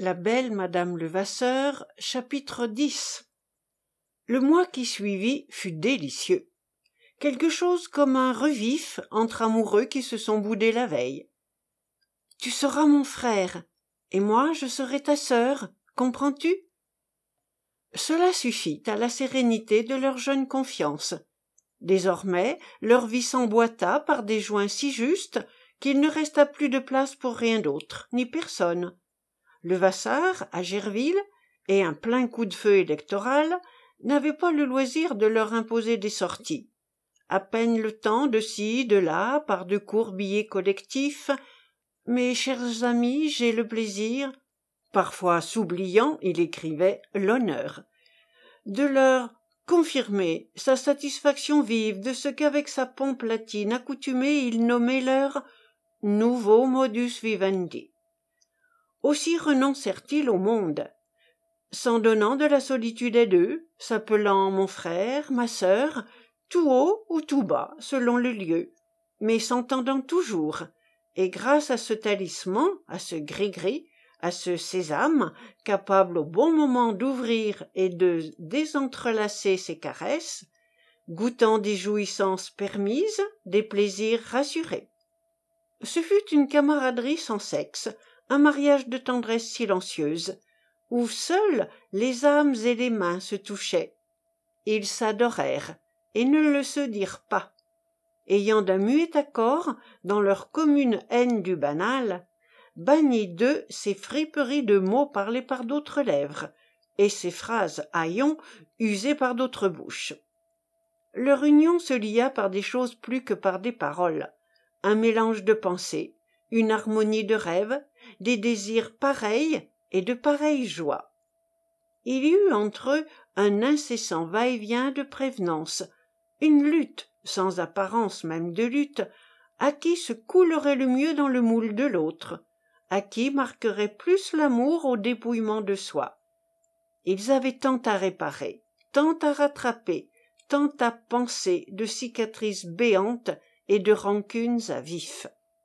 La belle Madame Levasseur, chapitre 10. Le mois qui suivit fut délicieux. Quelque chose comme un revif entre amoureux qui se sont boudés la veille. « Tu seras mon frère, et moi je serai ta sœur, comprends-tu » Cela suffit à la sérénité de leur jeune confiance. Désormais, leur vie s'emboîta par des joints si justes qu'il ne resta plus de place pour rien d'autre, ni personne. Levasseur, à Gerville, et un plein coup de feu électoral, n'avaient pas le loisir de leur imposer des sorties. À peine le temps de ci, de là, par de courts billets collectifs. « Mes chers amis, j'ai le plaisir », parfois s'oubliant, il écrivait « l'honneur », de leur confirmer sa satisfaction vive de ce qu'avec sa pompe latine accoutumée il nommait leur « nouveau modus vivendi ». Aussi renoncèrent-ils au monde, s'en donnant de la solitude à deux, s'appelant mon frère, ma sœur, tout haut ou tout bas, selon le lieu, mais s'entendant toujours, et grâce à ce talisman, à ce gris-gris, à ce sésame, capable au bon moment d'ouvrir et de désentrelacer ses caresses, goûtant des jouissances permises, des plaisirs rassurés. Ce fut une camaraderie sans sexe, un mariage de tendresse silencieuse, où seules les âmes et les mains se touchaient. Ils s'adorèrent, et ne le se dirent pas. Ayant d'un muet accord, dans leur commune haine du banal, banni d'eux ces friperies de mots parlés par d'autres lèvres, et ces phrases haillons usées par d'autres bouches. Leur union se lia par des choses plus que par des paroles, un mélange de pensées, une harmonie de rêves, des désirs pareils et de pareilles joies. Il y eut entre eux un incessant va-et-vient de prévenances, une lutte, sans apparence même de lutte, à qui se coulerait le mieux dans le moule de l'autre, à qui marquerait plus l'amour au dépouillement de soi. Ils avaient tant à réparer, tant à rattraper, tant à panser de cicatrices béantes et de rancunes à vif.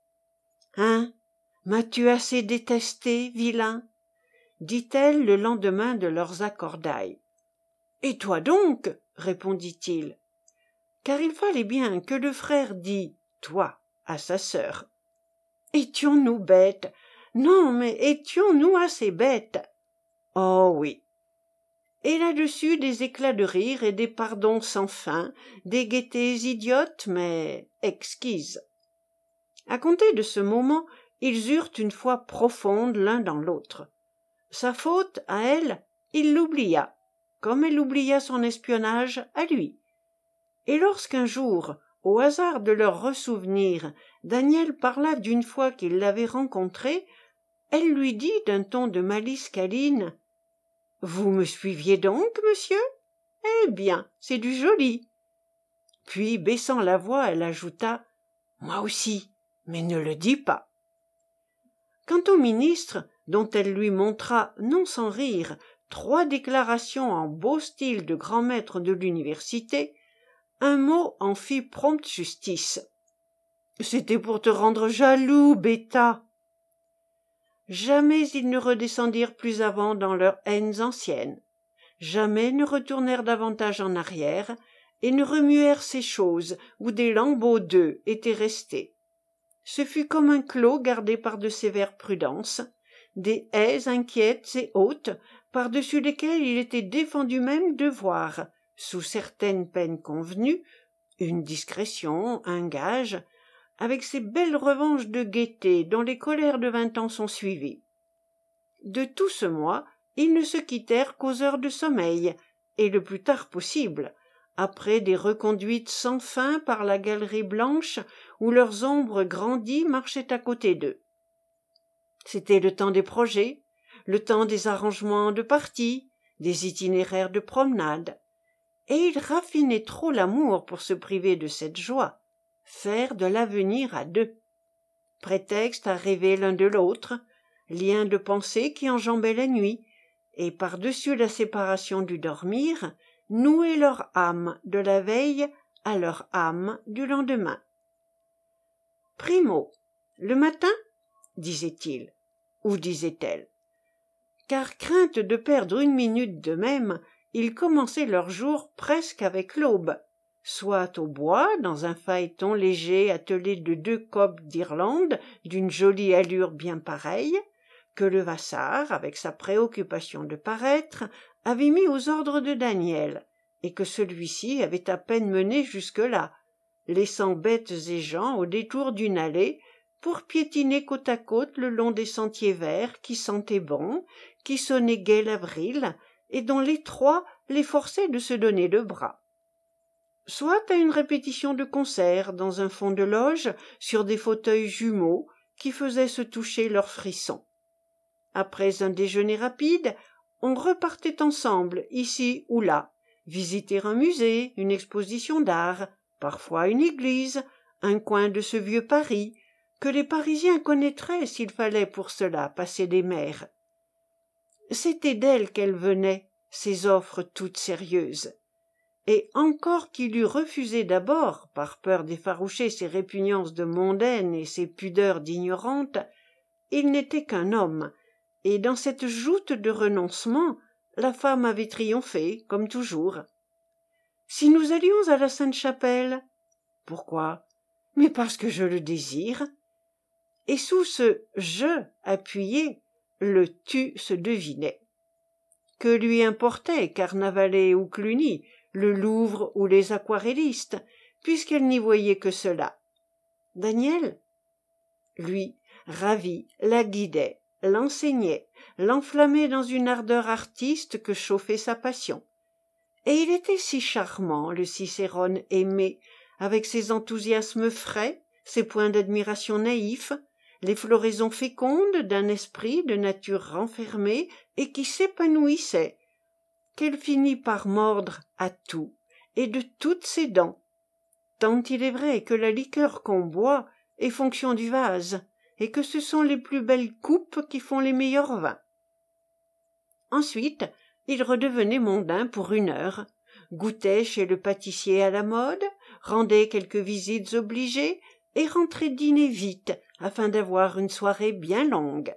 « Hein, m'as-tu assez détesté, vilain ?» dit-elle le lendemain de leurs accordailles. « Et toi donc ?» répondit-il, car il fallait bien que le frère dît « toi » à sa sœur. « Étions-nous bêtes ? Non, mais étions-nous assez bêtes ? Oh oui !» Et là-dessus des éclats de rire et des pardons sans fin, des gaietés idiotes mais exquises. À compter de ce moment, ils eurent une foi profonde l'un dans l'autre. Sa faute, à elle, il l'oublia, comme elle oublia son espionnage à lui. Et lorsqu'un jour, au hasard de leur ressouvenir, Daniel parla d'une fois qu'il l'avait rencontrée, elle lui dit d'un ton de malice câline : « Vous me suiviez donc, monsieur ? Eh bien, c'est du joli. » Puis, baissant la voix, elle ajouta : « Moi aussi, mais ne le dis pas. » Quant au ministre, dont elle lui montra, non sans rire, 3 déclarations en beau style de grand maître de l'université, un mot en fit prompte justice. « C'était pour te rendre jaloux, bêta !» Jamais ils ne redescendirent plus avant dans leurs haines anciennes. Jamais ne retournèrent davantage en arrière, et ne remuèrent ces choses où des lambeaux d'eux étaient restés. Ce fut comme un clos gardé par de sévères prudences, des haies inquiètes et hautes, par-dessus lesquelles il était défendu même de voir, sous certaines peines convenues, une discrétion, un gage, avec ces belles revanches de gaieté dont les colères de 20 ans sont suivies. De tout ce mois, ils ne se quittèrent qu'aux heures de sommeil, et le plus tard possible, après des reconduites sans fin par la galerie blanche où leurs ombres grandies marchaient à côté d'eux. C'était le temps des projets, le temps des arrangements de parties, des itinéraires de promenade, et ils raffinaient trop l'amour pour se priver de cette joie, faire de l'avenir à deux. Prétexte à rêver l'un de l'autre, lien de pensée qui enjambait la nuit, et par-dessus la séparation du dormir, nouer leur âme de la veille à leur âme du lendemain. « Primo, le matin, disait-il, ou disait-elle, car crainte de perdre une minute d'eux-mêmes, ils commençaient leur jour presque avec l'aube, soit au bois, dans un phaéton léger attelé de 2 copes d'Irlande d'une jolie allure bien pareille, que Levasseur, avec sa préoccupation de paraître, avait mis aux ordres de Daniel, et que celui-ci avait à peine mené jusque-là, laissant bêtes et gens au détour d'une allée pour piétiner côte à côte le long des sentiers verts qui sentaient bon, qui sonnaient gai l'avril, et dont les trois les forçaient de se donner le bras. Soit à une répétition de concert dans un fond de loge sur des fauteuils jumeaux qui faisaient se toucher leurs frissons. Après un déjeuner rapide, on repartait ensemble, ici ou là, visiter un musée, une exposition d'art, parfois une église, un coin de ce vieux Paris, que les Parisiens connaîtraient s'il fallait pour cela passer des mers. C'était d'elle qu'elles venaient, ces offres toutes sérieuses. Et encore qu'il eût refusé d'abord, par peur d'effaroucher ses répugnances de mondaine et ses pudeurs d'ignorante, il n'était qu'un homme, et dans cette joute de renoncement, la femme avait triomphé, comme toujours. « Si nous allions à la Sainte-Chapelle ?»« Pourquoi ?»« Mais parce que je le désire. » Et sous ce « je » appuyé, le « tu » se devinait. Que lui importait Carnavalet ou Cluny, le Louvre ou les aquarellistes, puisqu'elle n'y voyait que cela. Daniel, lui, ravi, la guidait, l'enseignait, l'enflammait dans une ardeur artiste que chauffait sa passion. Et il était si charmant, le Cicérone aimé, avec ses enthousiasmes frais, ses points d'admiration naïfs, les floraisons fécondes d'un esprit de nature renfermée et qui s'épanouissait, qu'elle finit par mordre à tout, et de toutes ses dents, tant il est vrai que la liqueur qu'on boit est fonction du vase, et que ce sont les plus belles coupes qui font les meilleurs vins. Ensuite, il redevenait mondain pour 1 heure, goûtait chez le pâtissier à la mode, rendait quelques visites obligées, et rentrait dîner vite, afin d'avoir une soirée bien longue.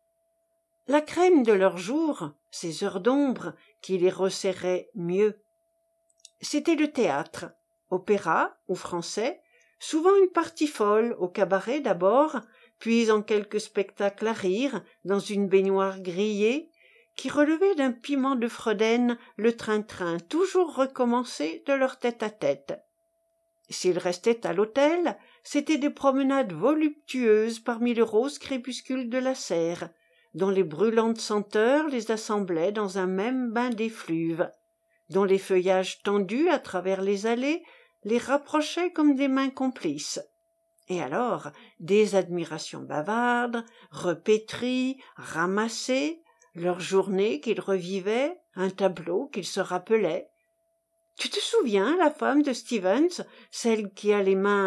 La crème de leur jour, ces heures d'ombre, qui les resserraient mieux, c'était le théâtre, opéra ou français, souvent une partie folle au cabaret d'abord, puis en quelques spectacles à rire, dans une baignoire grillée, qui relevait d'un piment de Fredaine le train-train toujours recommencé de leur tête-à-tête. S'ils restaient à l'hôtel, c'étaient des promenades voluptueuses parmi le rose crépuscule de la serre, dont les brûlantes senteurs les assemblaient dans un même bain d'effluve, dont les feuillages tendus à travers les allées les rapprochaient comme des mains complices. Et alors, des admirations bavardes, repétries, ramassées, leur journée qu'ils revivaient, un tableau qu'ils se rappelaient. « Tu te souviens, la femme de Stevens, celle qui a les mains… »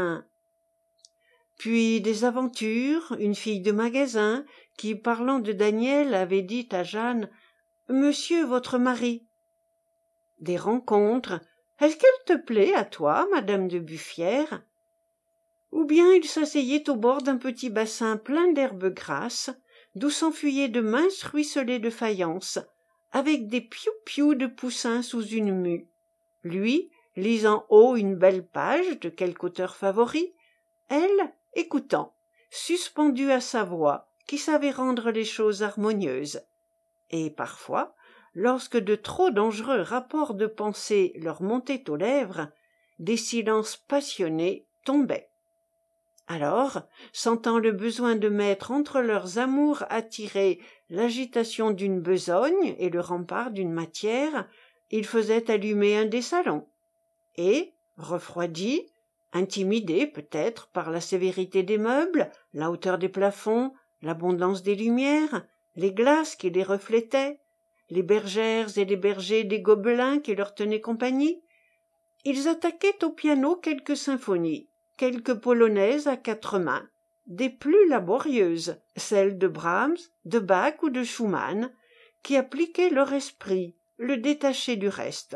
Puis des aventures, une fille de magasin, qui, parlant de Daniel, avait dit à Jeanne « Monsieur, votre mari ». Des rencontres. « Est-ce qu'elle te plaît à toi, madame de Buffière ?» Ou bien il s'asseyait au bord d'un petit bassin plein d'herbes grasses, d'où s'enfuyaient de minces ruisselets de faïence, avec des piou-piou de poussins sous une mue. Lui, lisant haut une belle page de quelque auteur favori, elle, écoutant, suspendue à sa voix, qui savait rendre les choses harmonieuses. Et parfois, lorsque de trop dangereux rapports de pensée leur montaient aux lèvres, des silences passionnés tombaient. Alors, sentant le besoin de mettre entre leurs amours attirés l'agitation d'une besogne et le rempart d'une matière, ils faisaient allumer un des salons. Et, refroidis, intimidés peut-être par la sévérité des meubles, la hauteur des plafonds, l'abondance des lumières, les glaces qui les reflétaient, les bergères et les bergers des gobelins qui leur tenaient compagnie, ils attaquaient au piano quelques symphonies, quelques polonaises à 4 mains, des plus laborieuses, celles de Brahms, de Bach ou de Schumann, qui appliquaient leur esprit, le détachaient du reste.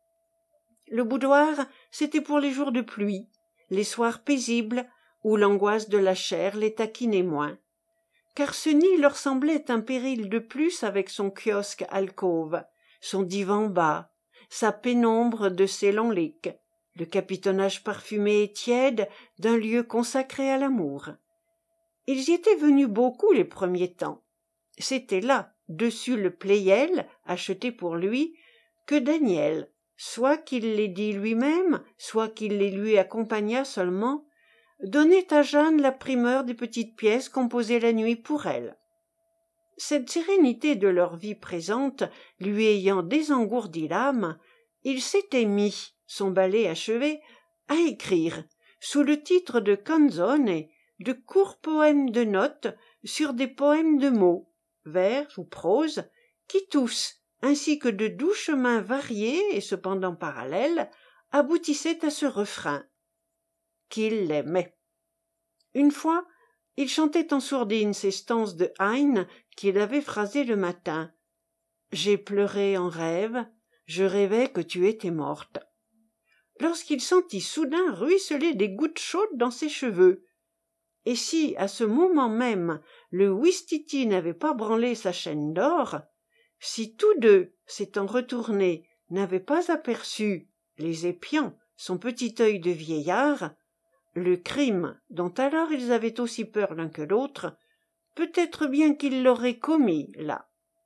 Le boudoir, c'était pour les jours de pluie, les soirs paisibles, où l'angoisse de la chair les taquinait moins. car ce nid leur semblait un péril de plus avec son kiosque alcôve, son divan bas, sa pénombre de sélanlique, le capitonnage parfumé et tiède d'un lieu consacré à l'amour. Ils y étaient venus beaucoup les premiers temps. C'était là, dessus le Pleyel, acheté pour lui, que Daniel, soit qu'il les dit lui-même, soit qu'il les lui accompagnât seulement, donnait à Jeanne la primeur des petites pièces composées la nuit pour elle. Cette sérénité de leur vie présente lui ayant désengourdi l'âme, il s'était mis, son ballet achevé, à écrire, sous le titre de canzone, de courts poèmes de notes sur des poèmes de mots, vers ou prose, qui tous, ainsi que de doux chemins variés et cependant parallèles, aboutissaient à ce refrain qu'il l'aimait. Une fois, il chantait en sourdine ces stances de Heine qu'il avait phrasées le matin. « J'ai pleuré en rêve, je rêvais que tu étais morte. » Lorsqu'il sentit soudain ruisseler des gouttes chaudes dans ses cheveux, et si, à ce moment même, le ouistiti n'avait pas branlé sa chaîne d'or, si tous deux, s'étant retournés, n'avaient pas aperçu, les épiants, son petit œil de vieillard, le crime, dont alors ils avaient aussi peur l'un que l'autre, peut-être bien qu'ils l'auraient commis là.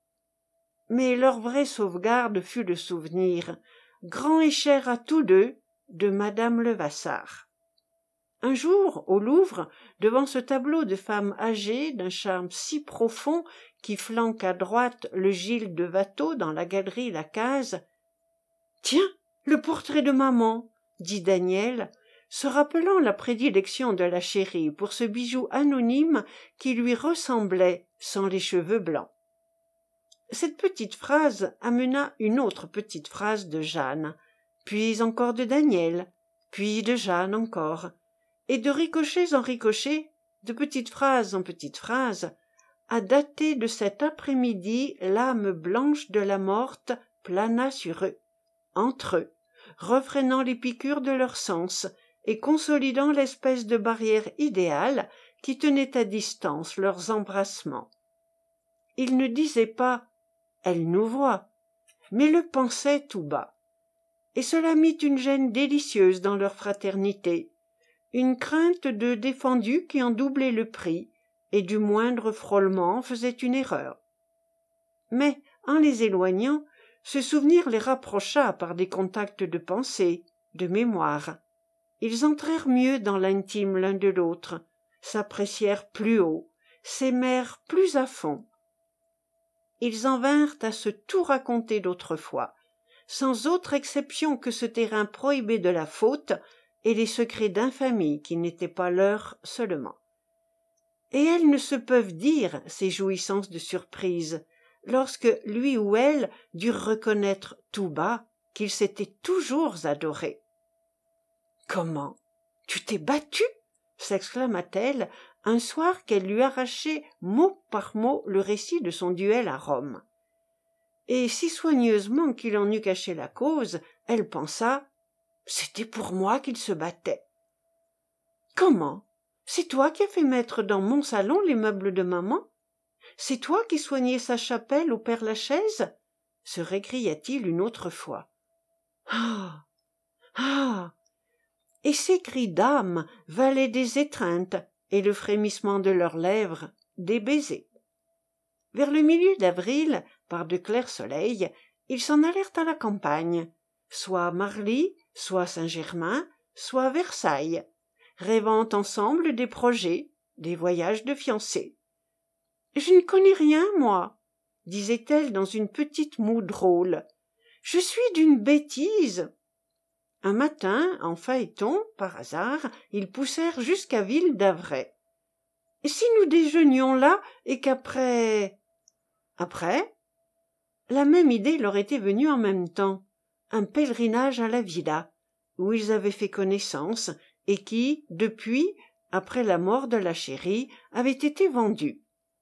Mais leur vraie sauvegarde fut le souvenir, grand et cher à tous deux, de madame Levasseur. Un jour, au Louvre, devant ce tableau de femme âgée d'un charme si profond qui flanque à droite le Gilles de Watteau dans la galerie Lacaze, « Tiens, le portrait de maman !» dit Daniel, se rappelant la prédilection de la chérie pour ce bijou anonyme qui lui ressemblait sans les cheveux blancs. Cette petite phrase amena une autre petite phrase de Jeanne, puis encore de Daniel, puis de Jeanne encore, et de ricochets en ricochets, de petite phrase en petite phrase, à dater de cet après-midi l'âme blanche de la morte plana sur eux, entre eux, refrénant les piqûres de leurs sens et consolidant l'espèce de barrière idéale qui tenait à distance leurs embrassements. Ils ne disaient pas « elle nous voit », mais le pensaient tout bas. Et cela mit une gêne délicieuse dans leur fraternité, une crainte de défendu qui en doublait le prix, et du moindre frôlement faisait une erreur. Mais, en les éloignant, ce souvenir les rapprocha par des contacts de pensée, de mémoire. Ils entrèrent mieux dans l'intime l'un de l'autre, s'apprécièrent plus haut, s'aimèrent plus à fond. Ils en vinrent à se tout raconter d'autrefois, sans autre exception que ce terrain prohibé de la faute et les secrets d'infamie qui n'étaient pas leurs seulement. Et elles ne se peuvent dire, ces jouissances de surprise, lorsque lui ou elle durent reconnaître tout bas qu'ils s'étaient toujours adorés. « Comment? Tu t'es battue » s'exclama-t-elle un soir qu'elle lui arrachait mot par mot le récit de son duel à Rome. Et si soigneusement qu'il en eût caché la cause, elle pensa « c'était pour moi qu'il se battait. »« Comment? C'est toi qui as fait mettre dans mon salon les meubles de maman? C'est toi qui soignais sa chapelle au Père-Lachaise ?» se récria-t-il une autre fois. « Ah! Ah !» Et ces cris d'âme valaient des étreintes et le frémissement de leurs lèvres des baisers. Vers le milieu d'avril, par de clairs soleils, ils s'en allèrent à la campagne, soit Marly, soit Saint-Germain, soit Versailles, rêvant ensemble des projets, des voyages de fiancés. « Je ne connais rien, moi, » disait-elle dans une petite moue drôle. « Je suis d'une bêtise. » Un matin, en phaéton, par hasard, ils poussèrent jusqu'à Ville-d'Avray. « Et si nous déjeunions là et qu'après… » Après, la même idée leur était venue en même temps, un pèlerinage à la villa, où ils avaient fait connaissance et qui, depuis, après la mort de la chérie, avait été vendu.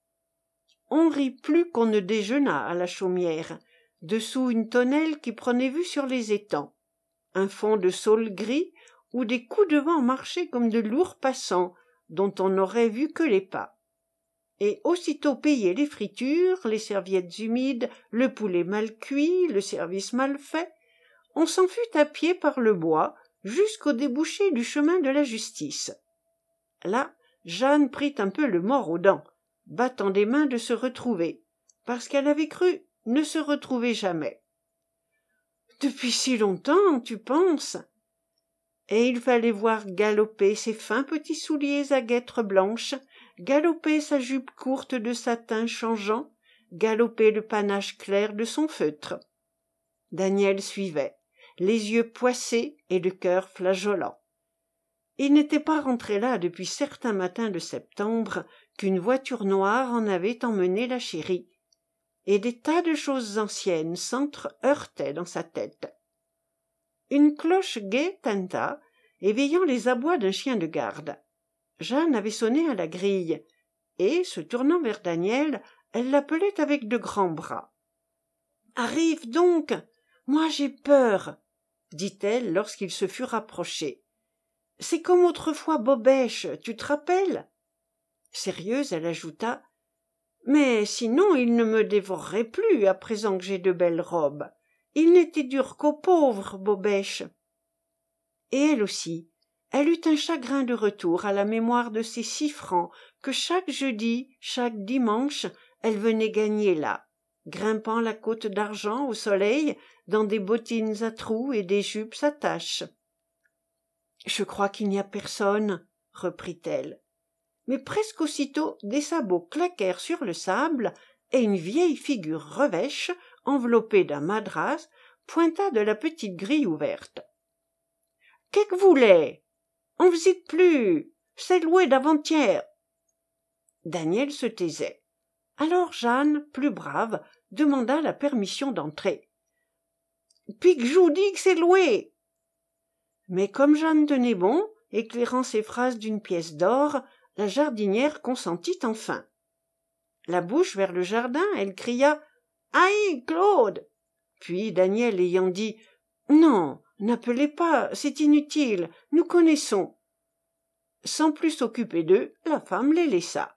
On rit plus qu'on ne déjeuna à la chaumière, dessous une tonnelle qui prenait vue sur les étangs, un fond de saule gris où des coups de vent marchaient comme de lourds passants dont on n'aurait vu que les pas. et aussitôt payé les fritures, les serviettes humides, le poulet mal cuit, le service mal fait, on s'en fut à pied par le bois jusqu'au débouché du chemin de la justice. Là, Jeanne prit un peu le mors aux dents, battant des mains de se retrouver, parce qu'elle avait cru ne se retrouver jamais. Depuis si longtemps, tu penses? Et il fallait voir galoper ses fins petits souliers à guêtres blanches, galoper sa jupe courte de satin changeant, galoper le panache clair de son feutre. Daniel suivait, les yeux poissés et le cœur flageolant. Il n'était pas rentré là depuis certains matins de septembre qu'une voiture noire en avait emmené la chérie, et des tas de choses anciennes s'entre-heurtaient dans sa tête. Une cloche gaie tinta, éveillant les abois d'un chien de garde. Jeanne avait sonné à la grille, et, se tournant vers Daniel, elle l'appelait avec de grands bras. « Arrive donc! Moi j'ai peur !» dit-elle lorsqu'il se fut rapproché. « C'est comme autrefois Bobèche, tu te rappelles ?» Sérieuse, elle ajouta « Mais sinon il ne me dévorerait plus à présent que j'ai de belles robes. Il n'était dur qu'aux pauvres, Bobèche. » Et elle aussi, elle eut un chagrin de retour à la mémoire de ces 6 francs que chaque jeudi, chaque dimanche, elle venait gagner là, grimpant la côte d'argent au soleil dans des bottines à trous et des jupes à taches. « Je crois qu'il n'y a personne, » reprit-elle. Mais presque aussitôt des sabots claquèrent sur le sable et une vieille figure revêche, enveloppée d'un madras, pointa de la petite grille ouverte. « Qu'est que voulez? On visite plus. C'est loué d'avant-hier. » Daniel se taisait. Alors Jeanne, plus brave, demanda la permission d'entrer. « Puis que j'vous dis que c'est loué !» Mais comme Jeanne tenait bon, éclairant ses phrases d'une pièce d'or, la jardinière consentit enfin. La bouche vers le jardin, elle cria « Aïe, Claude !» Puis Daniel ayant dit « Non, n'appelez pas, c'est inutile, nous connaissons. » Sans plus s'occuper d'eux, la femme les laissa.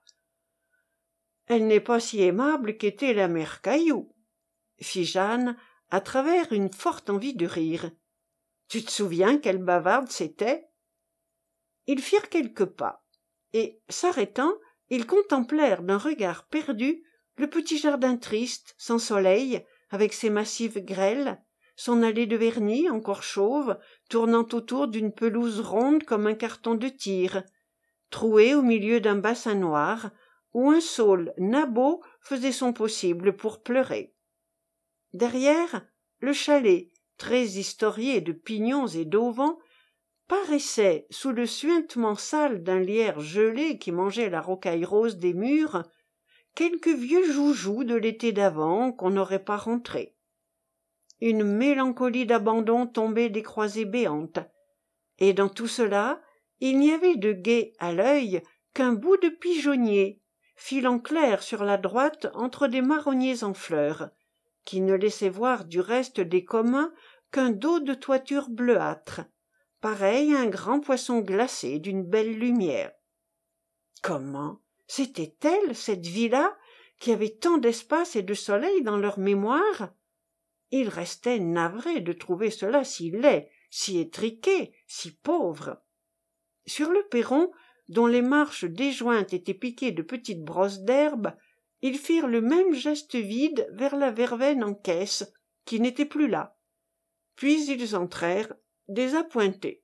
« Elle n'est pas si aimable qu'était la mère Caillou, » fit Jeanne, à travers une forte envie de rire. « Tu te souviens quelle bavarde c'était ?» Ils firent quelques pas, et, s'arrêtant, ils contemplèrent d'un regard perdu le petit jardin triste, sans soleil, avec ses massifs grêles, son allée de vernis encore chauve, tournant autour d'une pelouse ronde comme un carton de tir, trouée au milieu d'un bassin noir, où un saule nabot faisait son possible pour pleurer. Derrière, le chalet, très historié de pignons et d'auvents, paraissait, sous le suintement sale d'un lierre gelé qui mangeait la rocaille rose des murs, quelque vieux joujou de l'été d'avant qu'on n'aurait pas rentré. Une mélancolie d'abandon tombait des croisées béantes, et dans tout cela, il n'y avait de gai à l'œil qu'un bout de pigeonnier, filant clair sur la droite entre des marronniers en fleurs, qui ne laissait voir du reste des communs qu'un dos de toiture bleuâtre, pareil à un grand poisson glacé d'une belle lumière. Comment? C'était elle, cette vie-là, qui avait tant d'espace et de soleil dans leur mémoire? Il restait navré de trouver cela si laid, si étriqué, si pauvre. Sur le perron, dont les marches déjointes étaient piquées de petites brosses d'herbe, ils firent le même geste vide vers la verveine en caisse, qui n'était plus là. Puis ils entrèrent, désappointés.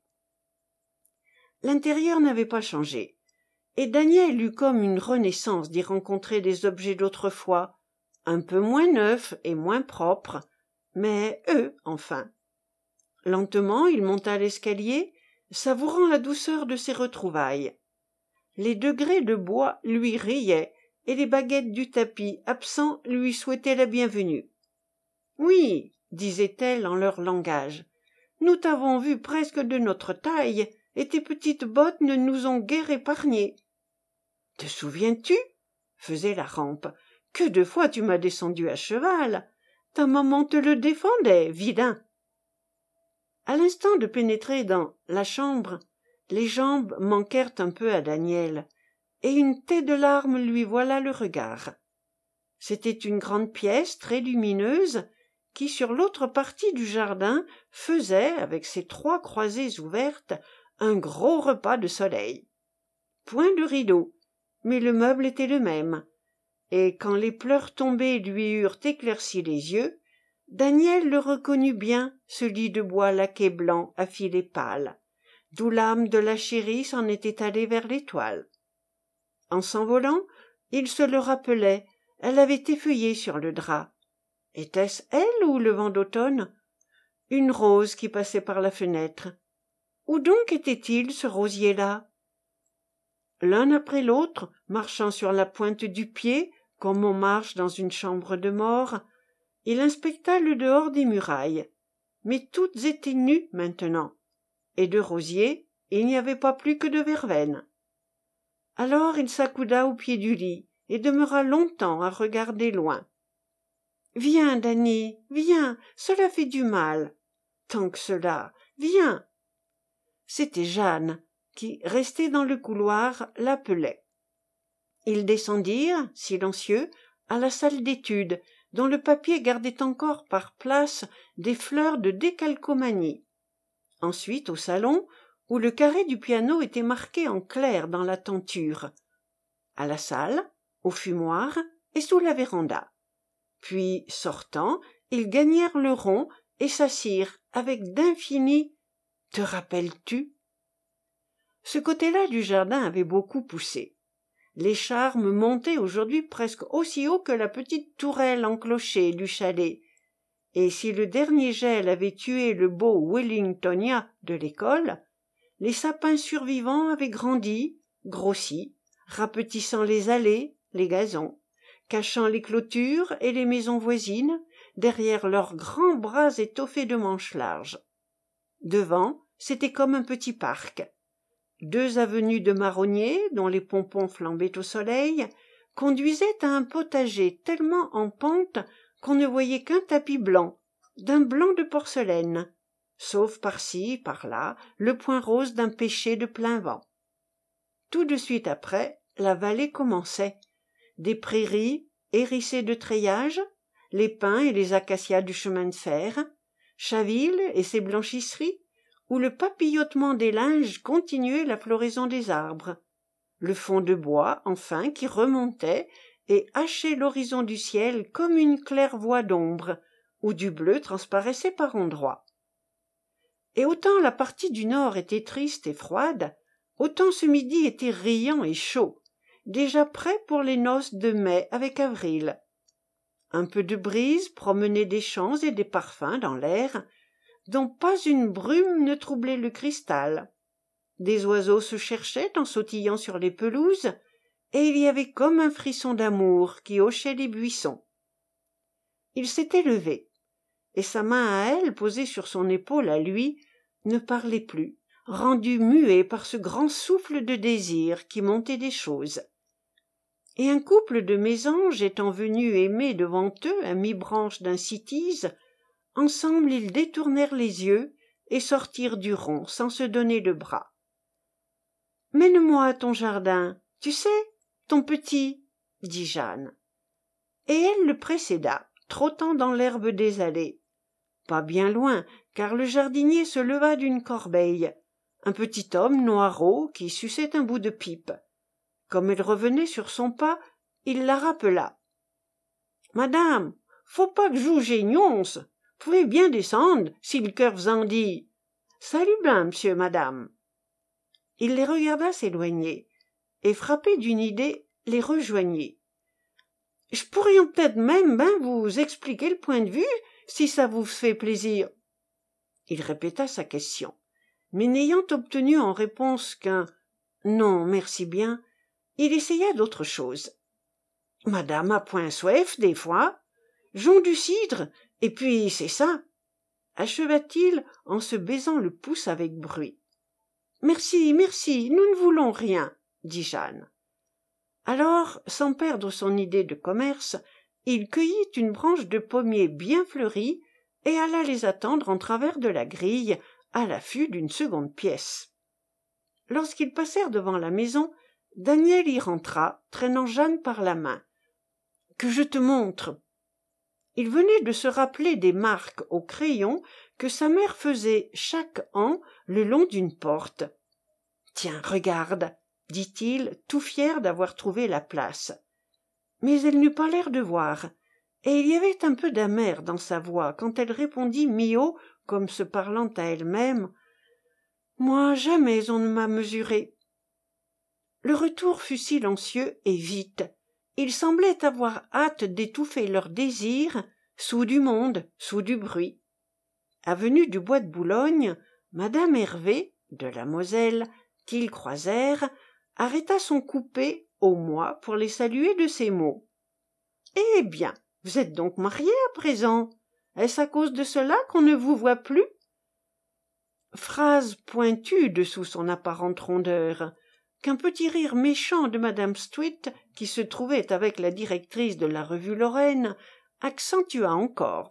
L'intérieur n'avait pas changé, et Daniel eut comme une renaissance d'y rencontrer des objets d'autrefois, un peu moins neufs et moins propres, mais eux, enfin. Lentement, il monta l'escalier, savourant la douceur de ses retrouvailles. Les degrés de bois lui riaient, et les baguettes du tapis absent lui souhaitaient la bienvenue. « Oui, disait-elle en leur langage, nous t'avons vu presque de notre taille, et tes petites bottes ne nous ont guère épargnées. Te souviens-tu, faisait la rampe, que de fois tu m'as descendu à cheval. Ta maman te le défendait, vilain. » À l'instant de pénétrer dans la chambre, les jambes manquèrent un peu à Daniel, et une taie de larmes lui voila le regard. C'était une grande pièce très lumineuse qui, sur l'autre partie du jardin, faisait, avec ses 3 croisées ouvertes, un gros repas de soleil. Point de rideau, mais le meuble était le même, et quand les pleurs tombés lui eurent éclairci les yeux, Daniel le reconnut bien, ce lit de bois laqué blanc à filets pâles, d'où l'âme de la chérie s'en était allée vers l'étoile. En s'envolant, il se le rappelait, elle avait effeuillé sur le drap. Était-ce elle ou le vent d'automne? Une rose qui passait par la fenêtre. Où donc était-il, ce rosier-là? L'un après l'autre, marchant sur la pointe du pied, comme on marche dans une chambre de mort, il inspecta le dehors des murailles, mais toutes étaient nues maintenant, et de rosiers il n'y avait pas plus que de verveine. Alors il s'accouda au pied du lit, et demeura longtemps à regarder loin. « Viens, Dany, viens, cela fait du mal. Tant que cela, viens. » C'était Jeanne, qui, restée dans le couloir, l'appelait. Ils descendirent, silencieux, à la salle d'études, dont le papier gardait encore par place des fleurs de décalcomanie. Ensuite au salon, où le carré du piano était marqué en clair dans la tenture. À la salle, au fumoir et sous la véranda. Puis, sortant, ils gagnèrent le rond et s'assirent avec d'infini « Te rappelles-tu » Ce côté-là du jardin avait beaucoup poussé. Les charmes montaient aujourd'hui presque aussi haut que la petite tourelle en clocher du chalet, et si le dernier gel avait tué le beau Wellingtonia de l'école, les sapins survivants avaient grandi, grossi, rapetissant les allées, les gazons, cachant les clôtures et les maisons voisines derrière leurs grands bras étoffés de manches larges. Devant, c'était comme un petit parc. 2 avenues de marronniers, dont les pompons flambaient au soleil, conduisaient à un potager tellement en pente qu'on ne voyait qu'un tapis blanc, d'un blanc de porcelaine, sauf par-ci, par-là, le point rose d'un pêcher de plein vent. Tout de suite après, la vallée commençait. Des prairies hérissées de treillages, les pins et les acacias du chemin de fer, Chaville et ses blanchisseries, où le papillotement des linges continuait la floraison des arbres, le fond de bois, enfin, qui remontait et hachait l'horizon du ciel comme une claire-voie d'ombre, où du bleu transparaissait par endroits. Et autant la partie du nord était triste et froide, autant ce midi était riant et chaud, déjà prêt pour les noces de mai avec avril. Un peu de brise promenait des champs et des parfums dans l'air, dont pas une brume ne troublait le cristal. Des oiseaux se cherchaient en sautillant sur les pelouses, et il y avait comme un frisson d'amour qui hochait les buissons. Il s'était levé, et sa main à elle, posée sur son épaule à lui, ne parlait plus, rendu muet par ce grand souffle de désir qui montait des choses. Et un couple de mésanges étant venus aimer devant eux à mi-branche d'un cytise, ensemble ils détournèrent les yeux et sortirent du rond sans se donner le bras. « Mène-moi à ton jardin, tu sais, ton petit, » dit Jeanne. Et elle le précéda, trottant dans l'herbe des allées. Pas bien loin, car le jardinier se leva d'une corbeille, un petit homme noirot qui suçait un bout de pipe. Comme elle revenait sur son pas, il la rappela. « Madame, faut pas que j'ou génionce. Pouvez bien descendre, si le cœur vous en dit. Salut ben, monsieur, madame. » Il les regarda s'éloigner, et frappé d'une idée, les rejoignit. « Je pourrais peut-être même ben vous expliquer le point de vue, si ça vous fait plaisir. » Il répéta sa question, mais n'ayant obtenu en réponse qu'un « non, merci bien », il essaya d'autre chose. « Madame a point soif, des fois. J'ont du cidre, et puis c'est ça. » acheva-t-il en se baisant le pouce avec bruit. « Merci, merci, nous ne voulons rien, » dit Jeanne. Alors, sans perdre son idée de commerce, il cueillit une branche de pommier bien fleurie et alla les attendre en travers de la grille, à l'affût d'une seconde pièce. Lorsqu'ils passèrent devant la maison, Daniel y rentra, traînant Jeanne par la main. « Que je te montre !» Il venait de se rappeler des marques au crayon que sa mère faisait chaque an le long d'une porte. « Tiens, regarde !» dit-il, tout fier d'avoir trouvé la place. Mais elle n'eut pas l'air de voir, et il y avait un peu d'amer dans sa voix quand elle répondit mi-haut, comme se parlant à elle-même. « Moi, jamais on ne m'a mesuré. » Le retour fut silencieux et vite. Ils semblaient avoir hâte d'étouffer leurs désirs, sous du monde, sous du bruit. Avenue du Bois de Boulogne, madame Hervé, de la Moselle, qu'ils croisèrent, arrêta son coupé au mois pour les saluer de ces mots. « Eh bien, vous êtes donc mariés à présent. Est-ce à cause de cela qu'on ne vous voit plus ?» Phrase pointue dessous son apparente rondeur, qu'un petit rire méchant de madame Stuart, qui se trouvait avec la directrice de la revue Lorraine, accentua encore.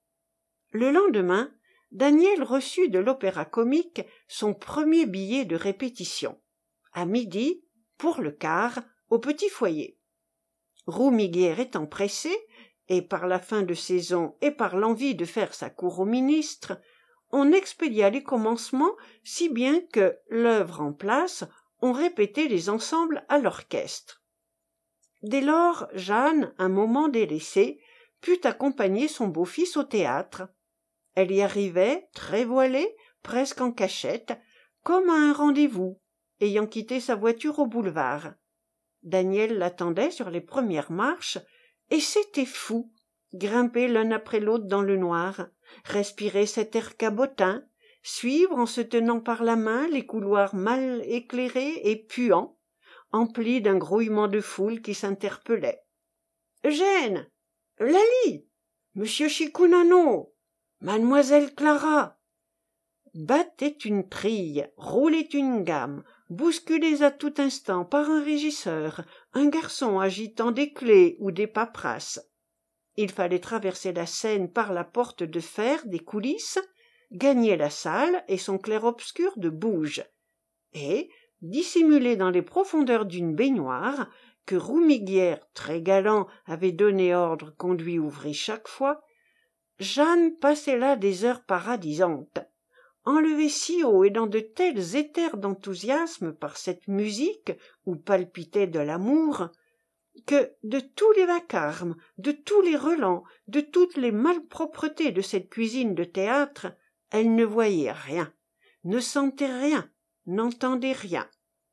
Le lendemain, Daniel reçut de l'Opéra-Comique son premier billet de répétition. À midi, pour le quart, au petit foyer. Roumiguière étant pressé, et par la fin de saison et par l'envie de faire sa cour au ministre, on expédia les commencements si bien que, l'œuvre en place, on répétait les ensembles à l'orchestre. Dès lors, Jeanne, un moment délaissée, put accompagner son beau-fils au théâtre. Elle y arrivait, très voilée, presque en cachette, comme à un rendez-vous, ayant quitté sa voiture au boulevard. Daniel l'attendait sur les premières marches, et c'était fou, grimper l'un après l'autre dans le noir, respirer cet air cabotin, suivre en se tenant par la main les couloirs mal éclairés et puants, emplis d'un grouillement de foule qui s'interpellait. « Eugène, Lali, Monsieur Chicounano, Mademoiselle Clara !» Battait une trille, roulait une gamme, bousculés à tout instant par un régisseur, un garçon agitant des clés ou des paperasses. Il fallait traverser la scène par la porte de fer des coulisses, gagner la salle et son clair-obscur de bouge, et, dissimulé dans les profondeurs d'une baignoire, que Roumiguière, très galant, avait donné ordre qu'on lui ouvrit chaque fois, Jeanne passait là des heures paradisantes, enlevée si haut et dans de tels éthers d'enthousiasme par cette musique où palpitait de l'amour, que de tous les vacarmes, de tous les relents, de toutes les malpropretés de cette cuisine de théâtre, elle ne voyait rien, ne sentait rien, n'entendait rien.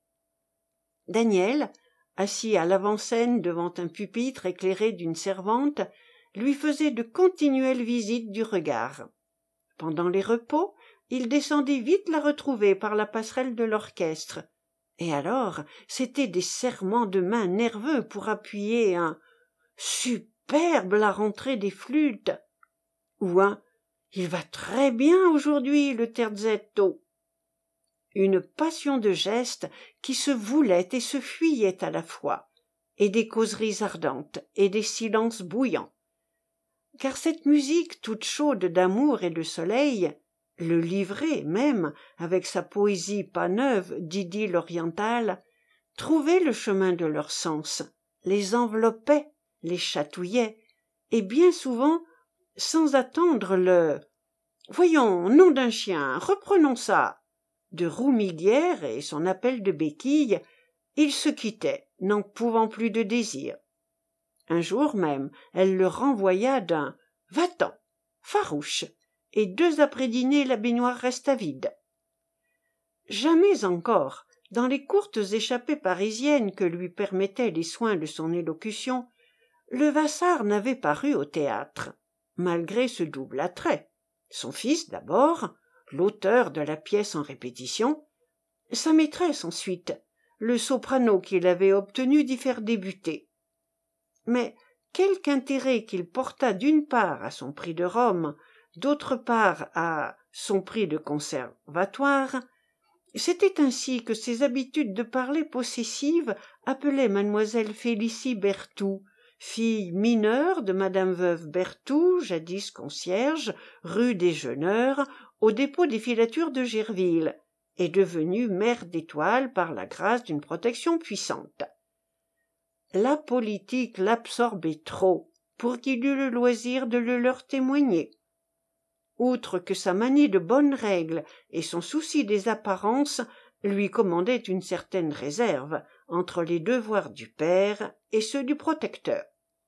Daniel, assis à l'avant-scène devant un pupitre éclairé d'une servante, lui faisait de continuelles visites du regard. Pendant les repos, il descendit vite la retrouver par la passerelle de l'orchestre. Et alors, c'étaient des serrements de main nerveux pour appuyer un « superbe la rentrée des flûtes » ou un « il va très bien aujourd'hui le terzetto ». Une passion de gestes qui se voulait et se fuyait à la fois, et des causeries ardentes et des silences bouillants. Car cette musique toute chaude d'amour et de soleil, le livret même, avec sa poésie pas neuve d'idylle orientale, trouvait le chemin de leurs sens, les enveloppait, les chatouillait, et bien souvent, sans attendre le « Voyons, nom d'un chien, reprenons ça !» de Roumiguière et son appel de béquille, ils se quittaient, n'en pouvant plus de désir. Un jour même, elle le renvoya d'un « Va-t'en !» farouche, et 2 après-dîner la baignoire resta vide. Jamais encore, dans les courtes échappées parisiennes que lui permettaient les soins de son élocution, Levasseur n'avait paru au théâtre, malgré ce double attrait. Son fils d'abord, l'auteur de la pièce en répétition, sa maîtresse ensuite, le soprano qu'il avait obtenu d'y faire débuter. Mais quelque intérêt qu'il portât d'une part à son prix de Rome, d'autre part à son prix de conservatoire, c'était ainsi que ses habitudes de parler possessives appelaient mademoiselle Félicie Berthoux, fille mineure de madame veuve Berthoux, jadis concierge, rue des Jeuneurs, au dépôt des filatures de Gerville, est devenue mère d'étoiles par la grâce d'une protection puissante. La politique l'absorbait trop pour qu'il eût le loisir de le leur témoigner. Outre que sa manie de bonnes règles et son souci des apparences lui commandaient une certaine réserve entre les devoirs du père et ceux du protecteur.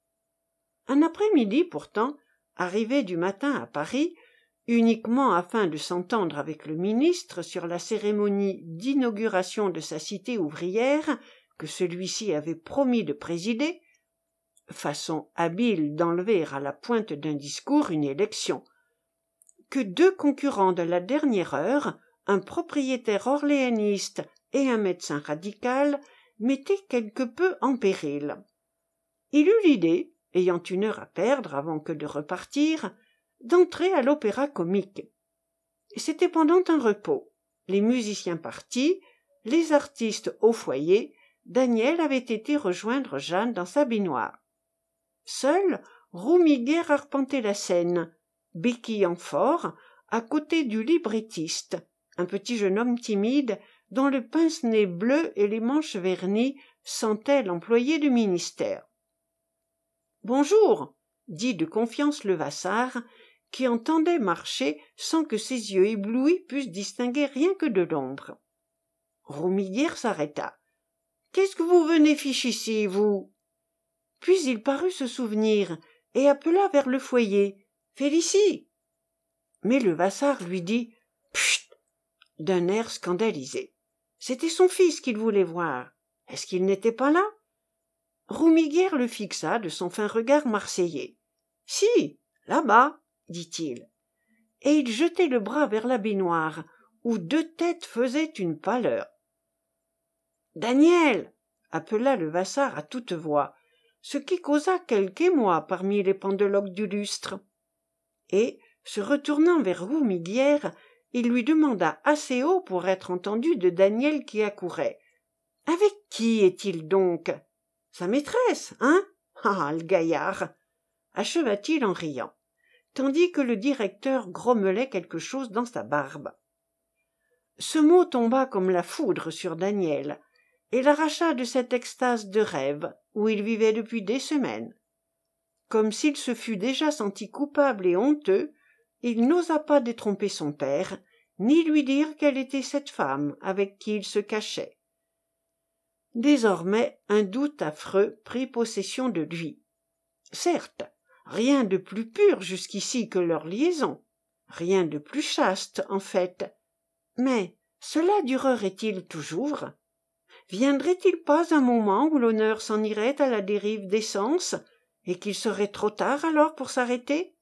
Un après-midi pourtant, arrivé du matin à Paris, uniquement afin de s'entendre avec le ministre sur la cérémonie d'inauguration de sa cité ouvrière que celui-ci avait promis de présider, façon habile d'enlever à la pointe d'un discours une élection, que deux concurrents de la dernière heure, un propriétaire orléaniste et un médecin radical, mettaient quelque peu en péril. Il eut l'idée, ayant 1 heure à perdre avant que de repartir, d'entrer à l'opéra-comique. C'était pendant un repos. Les musiciens partis, les artistes au foyer, Daniel avait été rejoindre Jeanne dans sa baignoire. Seul, Roumiguière arpentait la scène, béquillant fort, à côté du librettiste, un petit jeune homme timide, dont le pince-nez bleu et les manches vernies sentaient l'employé du ministère. « Bonjour !» dit de confiance Levasseur, qui entendait marcher sans que ses yeux éblouis pussent distinguer rien que de l'ombre. Roumiguière s'arrêta. « Qu'est-ce que vous venez fiche ici, vous ?» Puis il parut se souvenir et appela vers le foyer. « Félicie !» Mais Levasseur lui dit « Pchut !» d'un air scandalisé. C'était son fils qu'il voulait voir. Est-ce qu'il n'était pas là? Roumiguière le fixa de son fin regard marseillais. « Si, là-bas, dit-il. » Et il jetait le bras vers la baignoire, où 2 têtes faisaient une pâleur. « Daniel !» appela Levasseur à toute voix, ce qui causa quelque émoi parmi les pendeloques du lustre. Et, se retournant vers Roumiguière, il lui demanda assez haut pour être entendu de Daniel qui accourait. « Avec qui est-il donc? Sa maîtresse, hein? Ah, le gaillard !» acheva-t-il en riant, tandis que le directeur grommelait quelque chose dans sa barbe. Ce mot tomba comme la foudre sur Daniel, et l'arracha de cette extase de rêve où il vivait depuis des semaines. Comme s'il se fût déjà senti coupable et honteux, il n'osa pas détromper son père, ni lui dire quelle était cette femme avec qui il se cachait. Désormais, un doute affreux prit possession de lui. Certes, rien de plus pur jusqu'ici que leur liaison, rien de plus chaste, en fait. Mais cela durerait-il toujours? Viendrait-il pas un moment où l'honneur s'en irait à la dérive des sens, et qu'il serait trop tard alors pour s'arrêter?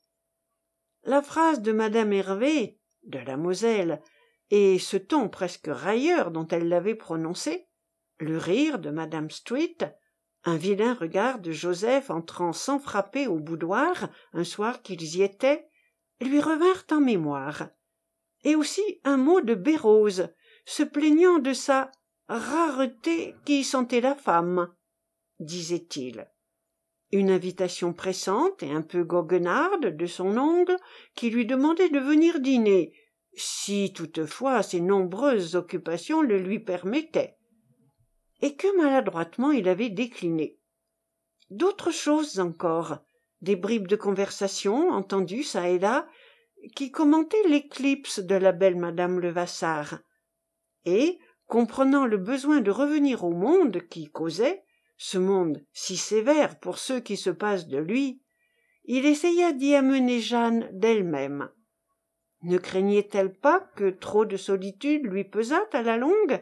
La phrase de madame Hervé, de la Moselle, et ce ton presque railleur dont elle l'avait prononcé, le rire de madame Street, un vilain regard de Joseph entrant sans frapper au boudoir un soir qu'ils y étaient, lui revinrent en mémoire, et aussi un mot de Bérose, se plaignant de sa rareté qui sentait la femme, disait-il. Une invitation pressante et un peu goguenarde de son oncle qui lui demandait de venir dîner, si toutefois ses nombreuses occupations le lui permettaient, et que maladroitement il avait décliné. D'autres choses encore, des bribes de conversation entendues çà et là, qui commentaient l'éclipse de la belle madame Levasseur, et, comprenant le besoin de revenir au monde qui causait, ce monde si sévère pour ceux qui se passent de lui, il essaya d'y amener Jeanne d'elle-même. Ne craignait-elle pas que trop de solitude lui pesât à la longue?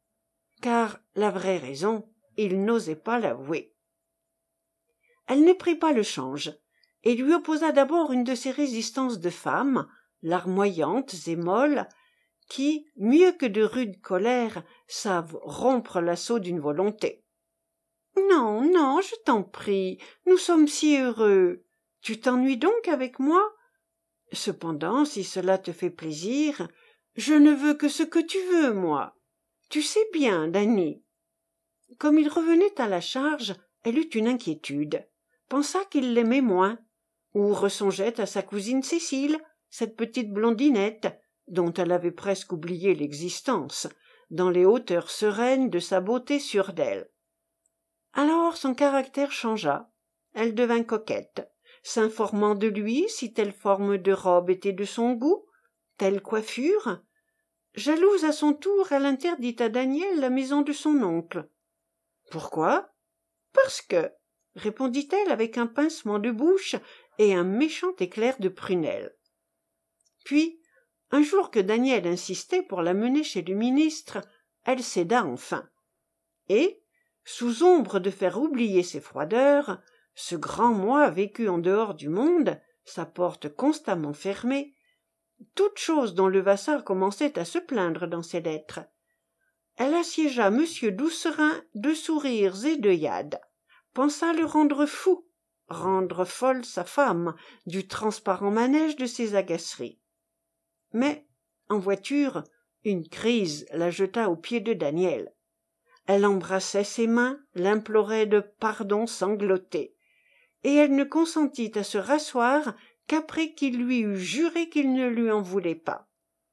Car la vraie raison, il n'osait pas l'avouer. Elle ne prit pas le change, et lui opposa d'abord une de ces résistances de femme, larmoyantes et molles, qui, mieux que de rudes colères, savent rompre l'assaut d'une volonté. « Non, non, je t'en prie, nous sommes si heureux. Tu t'ennuies donc avec moi? Cependant, si cela te fait plaisir, je ne veux que ce que tu veux, moi. Tu sais bien, Dany. » Comme il revenait à la charge, elle eut une inquiétude, pensa qu'il l'aimait moins, ou ressongeait à sa cousine Cécile, cette petite blondinette, dont elle avait presque oublié l'existence, dans les hauteurs sereines de sa beauté sûre d'elle. Alors son caractère changea, elle devint coquette, s'informant de lui si telle forme de robe était de son goût, telle coiffure. Jalouse à son tour, elle interdit à Daniel la maison de son oncle. « Pourquoi ? » ?»« Parce que, » répondit-elle avec un pincement de bouche et un méchant éclair de prunelle. Puis, un jour que Daniel insistait pour la mener chez le ministre, elle céda enfin. Et, sous ombre de faire oublier ses froideurs, ce grand mois vécu en dehors du monde, sa porte constamment fermée, toute chose dont Levasseur commençait à se plaindre dans ses lettres. Elle assiégea M. Doucerin de sourires et d'œillades, pensa le rendre fou, rendre folle sa femme du transparent manège de ses agaceries. Mais, en voiture, une crise la jeta aux pieds de Daniel. Elle embrassait ses mains, l'implorait de pardon sangloté, et elle ne consentit à se rasseoir qu'après qu'il lui eut juré qu'il ne lui en voulait pas.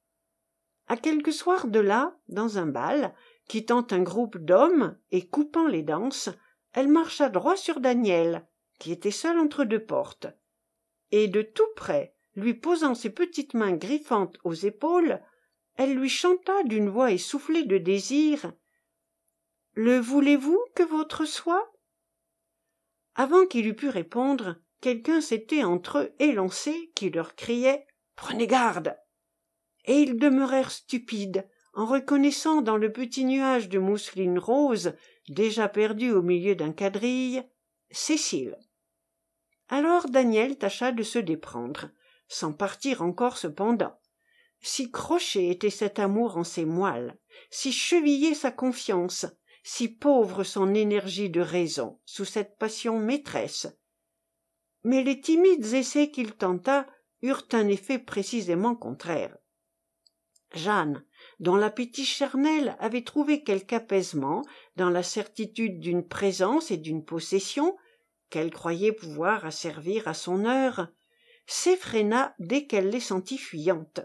À quelques soirs de là, dans un bal, quittant un groupe d'hommes et coupant les danses, elle marcha droit sur Daniel, qui était seul entre deux portes, et de tout près, lui posant ses petites mains griffantes aux épaules, elle lui chanta d'une voix essoufflée de désir « Le voulez-vous que votre soit ?» Avant qu'il eût pu répondre, quelqu'un s'était entre eux élancé qui leur criait « Prenez garde !» Et ils demeurèrent stupides, en reconnaissant dans le petit nuage de mousseline rose, déjà perdu au milieu d'un quadrille, Cécile. Alors Daniel tâcha de se déprendre, sans partir encore cependant. Si croché était cet amour en ses moelles, si chevillé sa confiance, si pauvre son énergie de raison sous cette passion maîtresse. Mais les timides essais qu'il tenta eurent un effet précisément contraire. Jeanne, dont l'appétit charnel avait trouvé quelque apaisement dans la certitude d'une présence et d'une possession, qu'elle croyait pouvoir asservir à son heure, s'effréna dès qu'elle les sentit fuyantes.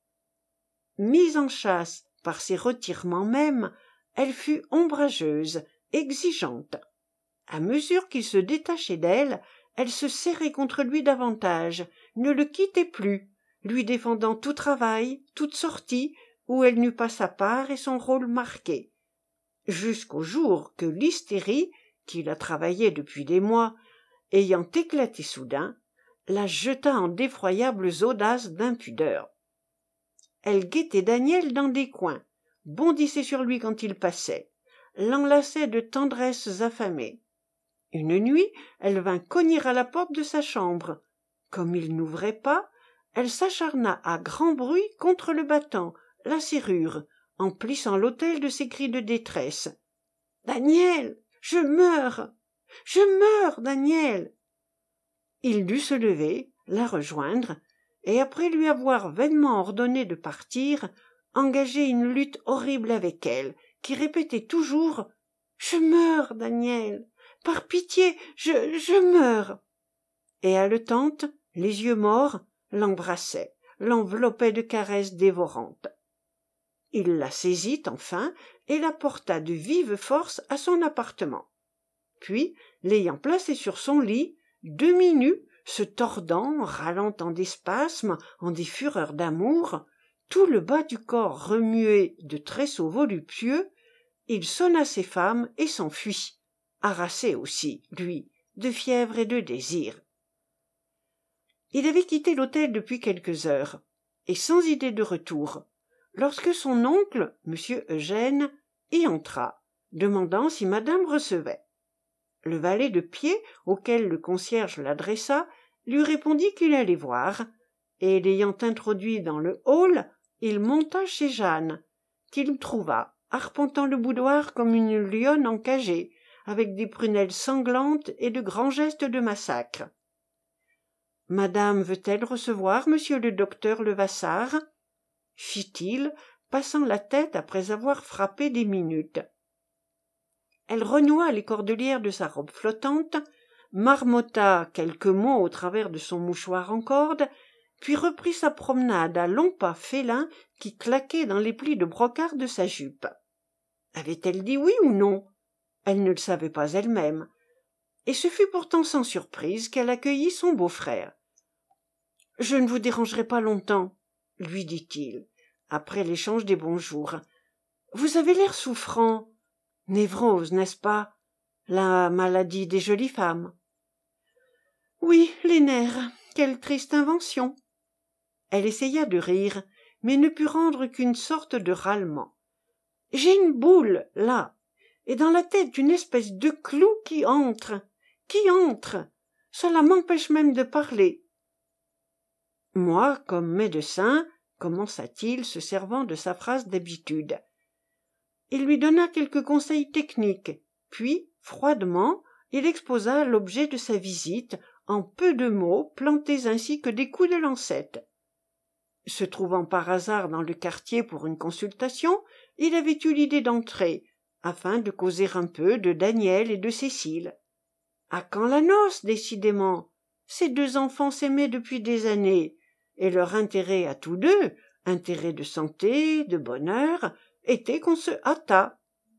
Mise en chasse par ses retirements mêmes, elle fut ombrageuse, exigeante. À mesure qu'il se détachait d'elle, elle se serrait contre lui davantage, ne le quittait plus, lui défendant tout travail, toute sortie, où elle n'eût pas sa part et son rôle marqué, jusqu'au jour que l'hystérie, qui la travaillait depuis des mois, ayant éclaté soudain, la jeta en d'effroyables audaces d'impudeur. Elle guettait Daniel dans des coins, bondissait sur lui quand il passait, l'enlaçait de tendresses affamées. Une nuit, elle vint cogner à la porte de sa chambre. Comme il n'ouvrait pas, elle s'acharna à grand bruit contre le battant, la serrure, en plissant l'autel de ses cris de détresse. « Daniel, je meurs! Je meurs, Daniel !» Il dut se lever, la rejoindre, et après lui avoir vainement ordonné de partir, engager une lutte horrible avec elle, qui répétait toujours « Je meurs, Daniel! Par pitié, je meurs !» Et haletante, les yeux morts, l'embrassait, l'enveloppait de caresses dévorantes. Il la saisit enfin et la porta de vive force à son appartement. Puis, l'ayant placée sur son lit, demi-nue, se tordant, râlant en des spasmes, en des fureurs d'amour, tout le bas du corps remué de tresseaux voluptueux, il sonna ses femmes et s'enfuit, harassé aussi, lui, de fièvre et de désir. Il avait quitté l'hôtel depuis quelques heures, et sans idée de retour, lorsque son oncle, M. Eugène, y entra, demandant si madame recevait. Le valet de pied, auquel le concierge l'adressa, lui répondit qu'il allait voir, et l'ayant introduit dans le hall, il monta chez Jeanne, qu'il trouva arpentant le boudoir comme une lionne encagée, avec des prunelles sanglantes et de grands gestes de massacre. « Madame veut-elle recevoir monsieur le docteur Levasseur ?» fit-il, passant la tête après avoir frappé des minutes. Elle renoua les cordelières de sa robe flottante, marmotta quelques mots au travers de son mouchoir en corde, puis reprit sa promenade à longs pas félins qui claquaient dans les plis de brocart de sa jupe. Avait-elle dit oui ou non? Elle ne le savait pas elle-même, et ce fut pourtant sans surprise qu'elle accueillit son beau-frère. « Je ne vous dérangerai pas longtemps, » lui dit-il, après l'échange des bonjours. « Vous avez l'air souffrant. Névrose, n'est-ce pas? La maladie des jolies femmes. »« Oui, les nerfs. Quelle triste invention. » Elle essaya de rire, mais ne put rendre qu'une sorte de râlement. « J'ai une boule, là, et dans la tête une espèce de clou qui entre. Cela m'empêche même de parler. » Moi, comme médecin, commença-t-il, se servant de sa phrase d'habitude. Il lui donna quelques conseils techniques, puis, froidement, il exposa l'objet de sa visite, en peu de mots, plantés ainsi que des coups de lancette. Se trouvant par hasard dans le quartier pour une consultation, il avait eu l'idée d'entrer, afin de causer un peu de Daniel et de Cécile. À quand la noce, décidément? Ces deux enfants s'aimaient depuis des années, et leur intérêt à tous deux, intérêt de santé, de bonheur, était qu'on se hâtât.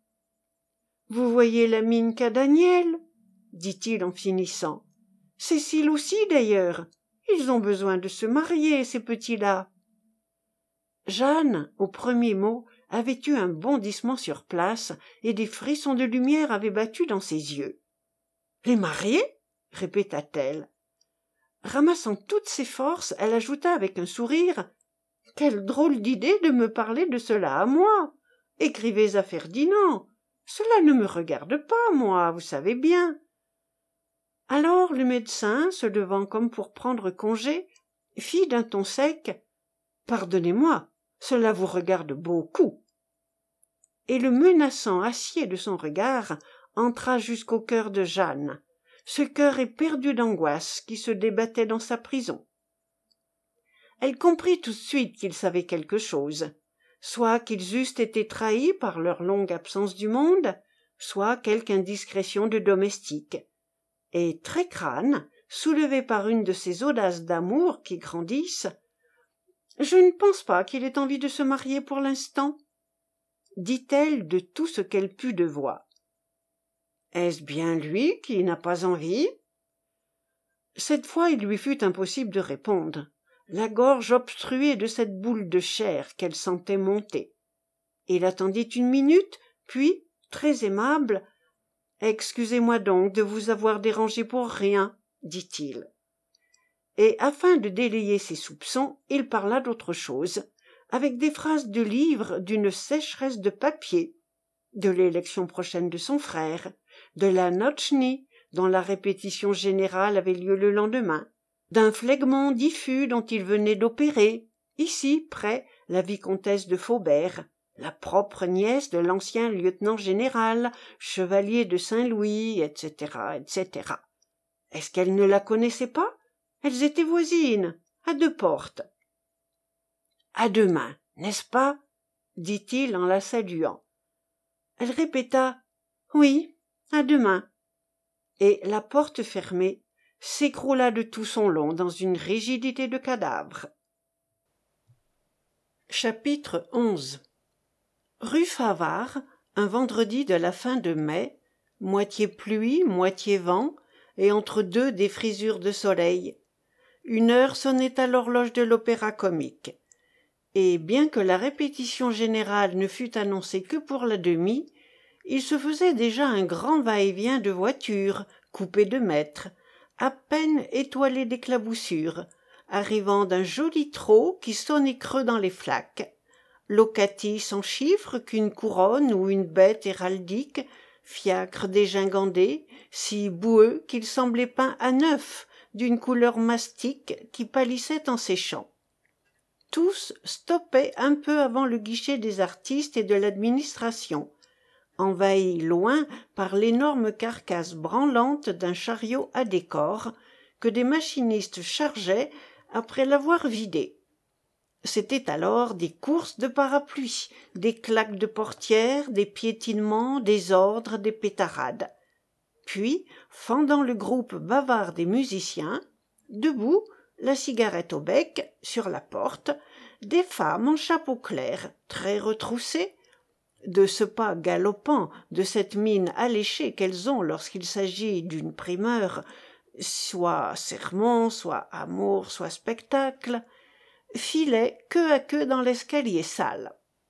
« Vous voyez la mine qu'a Daniel ?» dit-il en finissant. « Cécile aussi, d'ailleurs. Ils ont besoin de se marier, ces petits-là. » Jeanne, au premier mot, avait eu un bondissement sur place, et des frissons de lumière avaient battu dans ses yeux. « Les marier ?» répéta-t-elle. Ramassant toutes ses forces, elle ajouta avec un sourire: « Quelle drôle d'idée de me parler de cela à moi! Écrivez à Ferdinand. Cela ne me regarde pas, moi, vous savez bien. » Alors le médecin, se levant comme pour prendre congé, fit d'un ton sec: « Pardonnez-moi, cela vous regarde beaucoup. » Et le menaçant acier de son regard entra jusqu'au cœur de Jeanne, ce cœur éperdu d'angoisse qui se débattait dans sa prison. Elle comprit tout de suite qu'ils savaient quelque chose, soit qu'ils eussent été trahis par leur longue absence du monde, soit quelque indiscrétion de domestique. Et Très-Crâne, soulevé par une de ces audaces d'amour qui grandissent: « Je ne pense pas qu'il ait envie de se marier pour l'instant, » dit-elle de tout ce qu'elle put de voix. Est-ce bien lui qui n'a pas envie? Cette fois il lui fut impossible de répondre, la gorge obstruée de cette boule de chair qu'elle sentait monter. Il attendit une minute, puis, très aimable: « Excusez-moi donc de vous avoir dérangé pour rien, » dit-il. Et afin de délayer ses soupçons, il parla d'autre chose, avec des phrases de livre d'une sécheresse de papier, de l'élection prochaine de son frère, de la Notchny, dont la répétition générale avait lieu le lendemain, d'un phlegmon diffus dont il venait d'opérer, ici, près, la vicomtesse de Faubert, la propre nièce de l'ancien lieutenant-général, chevalier de Saint-Louis, etc., etc. Est-ce qu'elle ne la connaissait pas? Elles étaient voisines, à 2 portes. « À demain, n'est-ce pas ?» dit-il en la saluant. Elle répéta: « Oui, à demain. » Et, la porte fermée, s'écroula de tout son long dans une rigidité de cadavre. Chapitre 11. Rue Favart, un vendredi de la fin de mai, moitié pluie, moitié vent, et entre deux des frisures de soleil. Une heure sonnait à l'horloge de l'opéra-comique. Et bien que la répétition générale ne fût annoncée que pour la demie, il se faisait déjà un grand va-et-vient de voitures, coupées de maîtres, à peine étoilées d'éclaboussures, arrivant d'un joli trot qui sonnait creux dans les flaques, locati sans chiffre qu'une couronne ou une bête héraldique, fiacre dégingandé, si boueux qu'il semblait peint à neuf, d'une couleur mastique qui pâlissait en séchant. Tous stoppaient un peu avant le guichet des artistes et de l'administration, envahis loin par l'énorme carcasse branlante d'un chariot à décor que des machinistes chargeaient après l'avoir vidé. C'étaient alors des courses de parapluies, des claques de portières, des piétinements, des ordres, des pétarades. Puis, fendant le groupe bavard des musiciens, debout, la cigarette au bec, sur la porte, des femmes en chapeau clair, très retroussées, de ce pas galopant, de cette mine alléchée qu'elles ont lorsqu'il s'agit d'une primeur, soit sermon, soit amour, soit spectacle, filaient queue à queue dans l'escalier sale.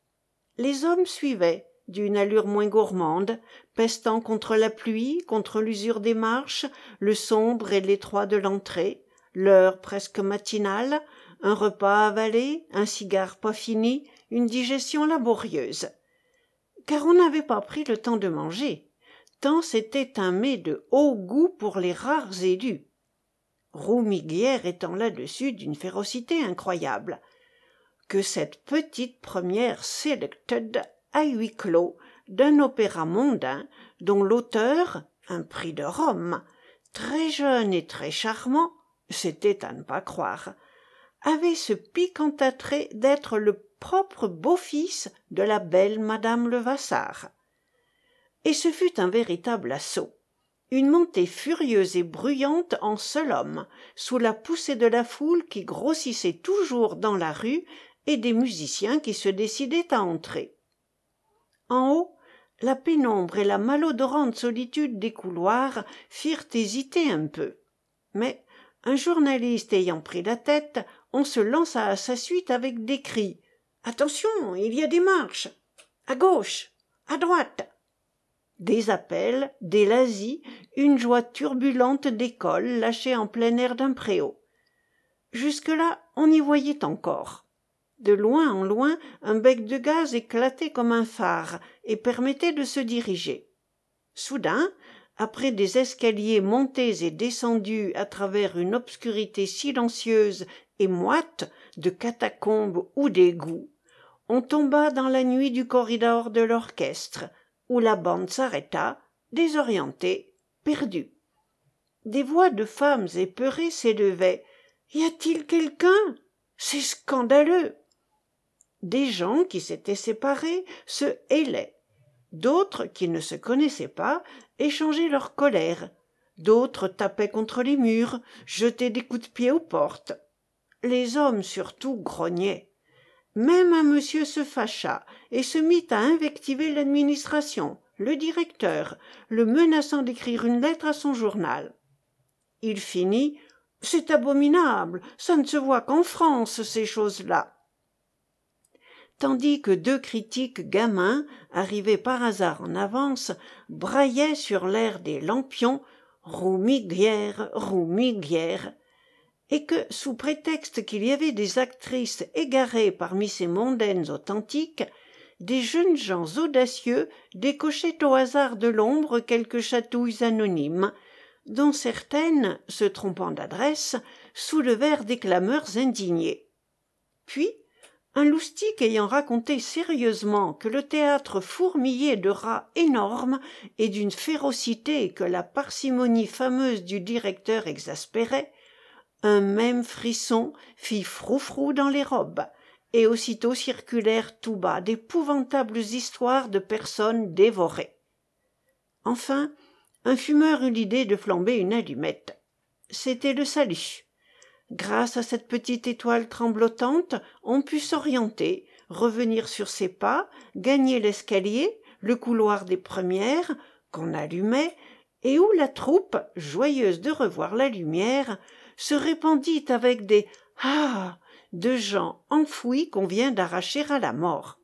Les hommes suivaient, d'une allure moins gourmande, pestant contre la pluie, contre l'usure des marches, le sombre et l'étroit de l'entrée, l'heure presque matinale, un repas avalé, un cigare pas fini, une digestion laborieuse. Car on n'avait pas pris le temps de manger, tant c'était un mets de haut goût pour les rares élus. Roumiguière étant là-dessus d'une férocité incroyable. Que cette petite première selected à huis clos d'un opéra mondain dont l'auteur, un prix de Rome, très jeune et très charmant, c'était à ne pas croire, avait ce piquant attrait d'être le propre beau-fils de la belle madame Levasseur. Et ce fut un véritable assaut, une montée furieuse et bruyante en seul homme, sous la poussée de la foule qui grossissait toujours dans la rue et des musiciens qui se décidaient à entrer. En haut, la pénombre et la malodorante solitude des couloirs firent hésiter un peu. Mais, un journaliste ayant pris la tête, on se lança à sa suite avec des cris. « Attention, il y a des marches ! À gauche ! À droite !» Des appels, des lazis, une joie turbulente d'école lâchée en plein air d'un préau. Jusque-là, on y voyait encore. De loin en loin, un bec de gaz éclatait comme un phare et permettait de se diriger. Soudain, après des escaliers montés et descendus à travers une obscurité silencieuse et moite de catacombes ou d'égouts, on tomba dans la nuit du corridor de l'orchestre, où la bande s'arrêta, désorientée, perdue. Des voix de femmes épeurées s'élevaient. « Y a-t-il quelqu'un ? C'est scandaleux !» Des gens qui s'étaient séparés se hélaient. D'autres, qui ne se connaissaient pas, échangeaient leur colère. D'autres tapaient contre les murs, jetaient des coups de pied aux portes. Les hommes surtout grognaient. Même un monsieur se fâcha et se mit à invectiver l'administration, le directeur, le menaçant d'écrire une lettre à son journal. Il finit « C'est abominable, ça ne se voit qu'en France, ces choses-là !» Tandis que deux critiques gamins, arrivés par hasard en avance, braillaient sur l'air des lampions « Roumiguière, Roumiguière !» et que, sous prétexte qu'il y avait des actrices égarées parmi ces mondaines authentiques, des jeunes gens audacieux décochaient au hasard de l'ombre quelques chatouilles anonymes, dont certaines, se trompant d'adresse, soulevèrent des clameurs indignées. Puis, un loustic ayant raconté sérieusement que le théâtre fourmillait de rats énormes et d'une férocité que la parcimonie fameuse du directeur exaspérait, un même frisson fit froufrou dans les robes, et aussitôt circulèrent tout bas d'épouvantables histoires de personnes dévorées. Enfin, un fumeur eut l'idée de flamber une allumette. C'était le salut. Grâce à cette petite étoile tremblotante, on put s'orienter, revenir sur ses pas, gagner l'escalier, le couloir des premières, qu'on allumait, et où la troupe, joyeuse de revoir la lumière, se répandit avec des « Ah !» de gens enfouis qu'on vient d'arracher à la mort.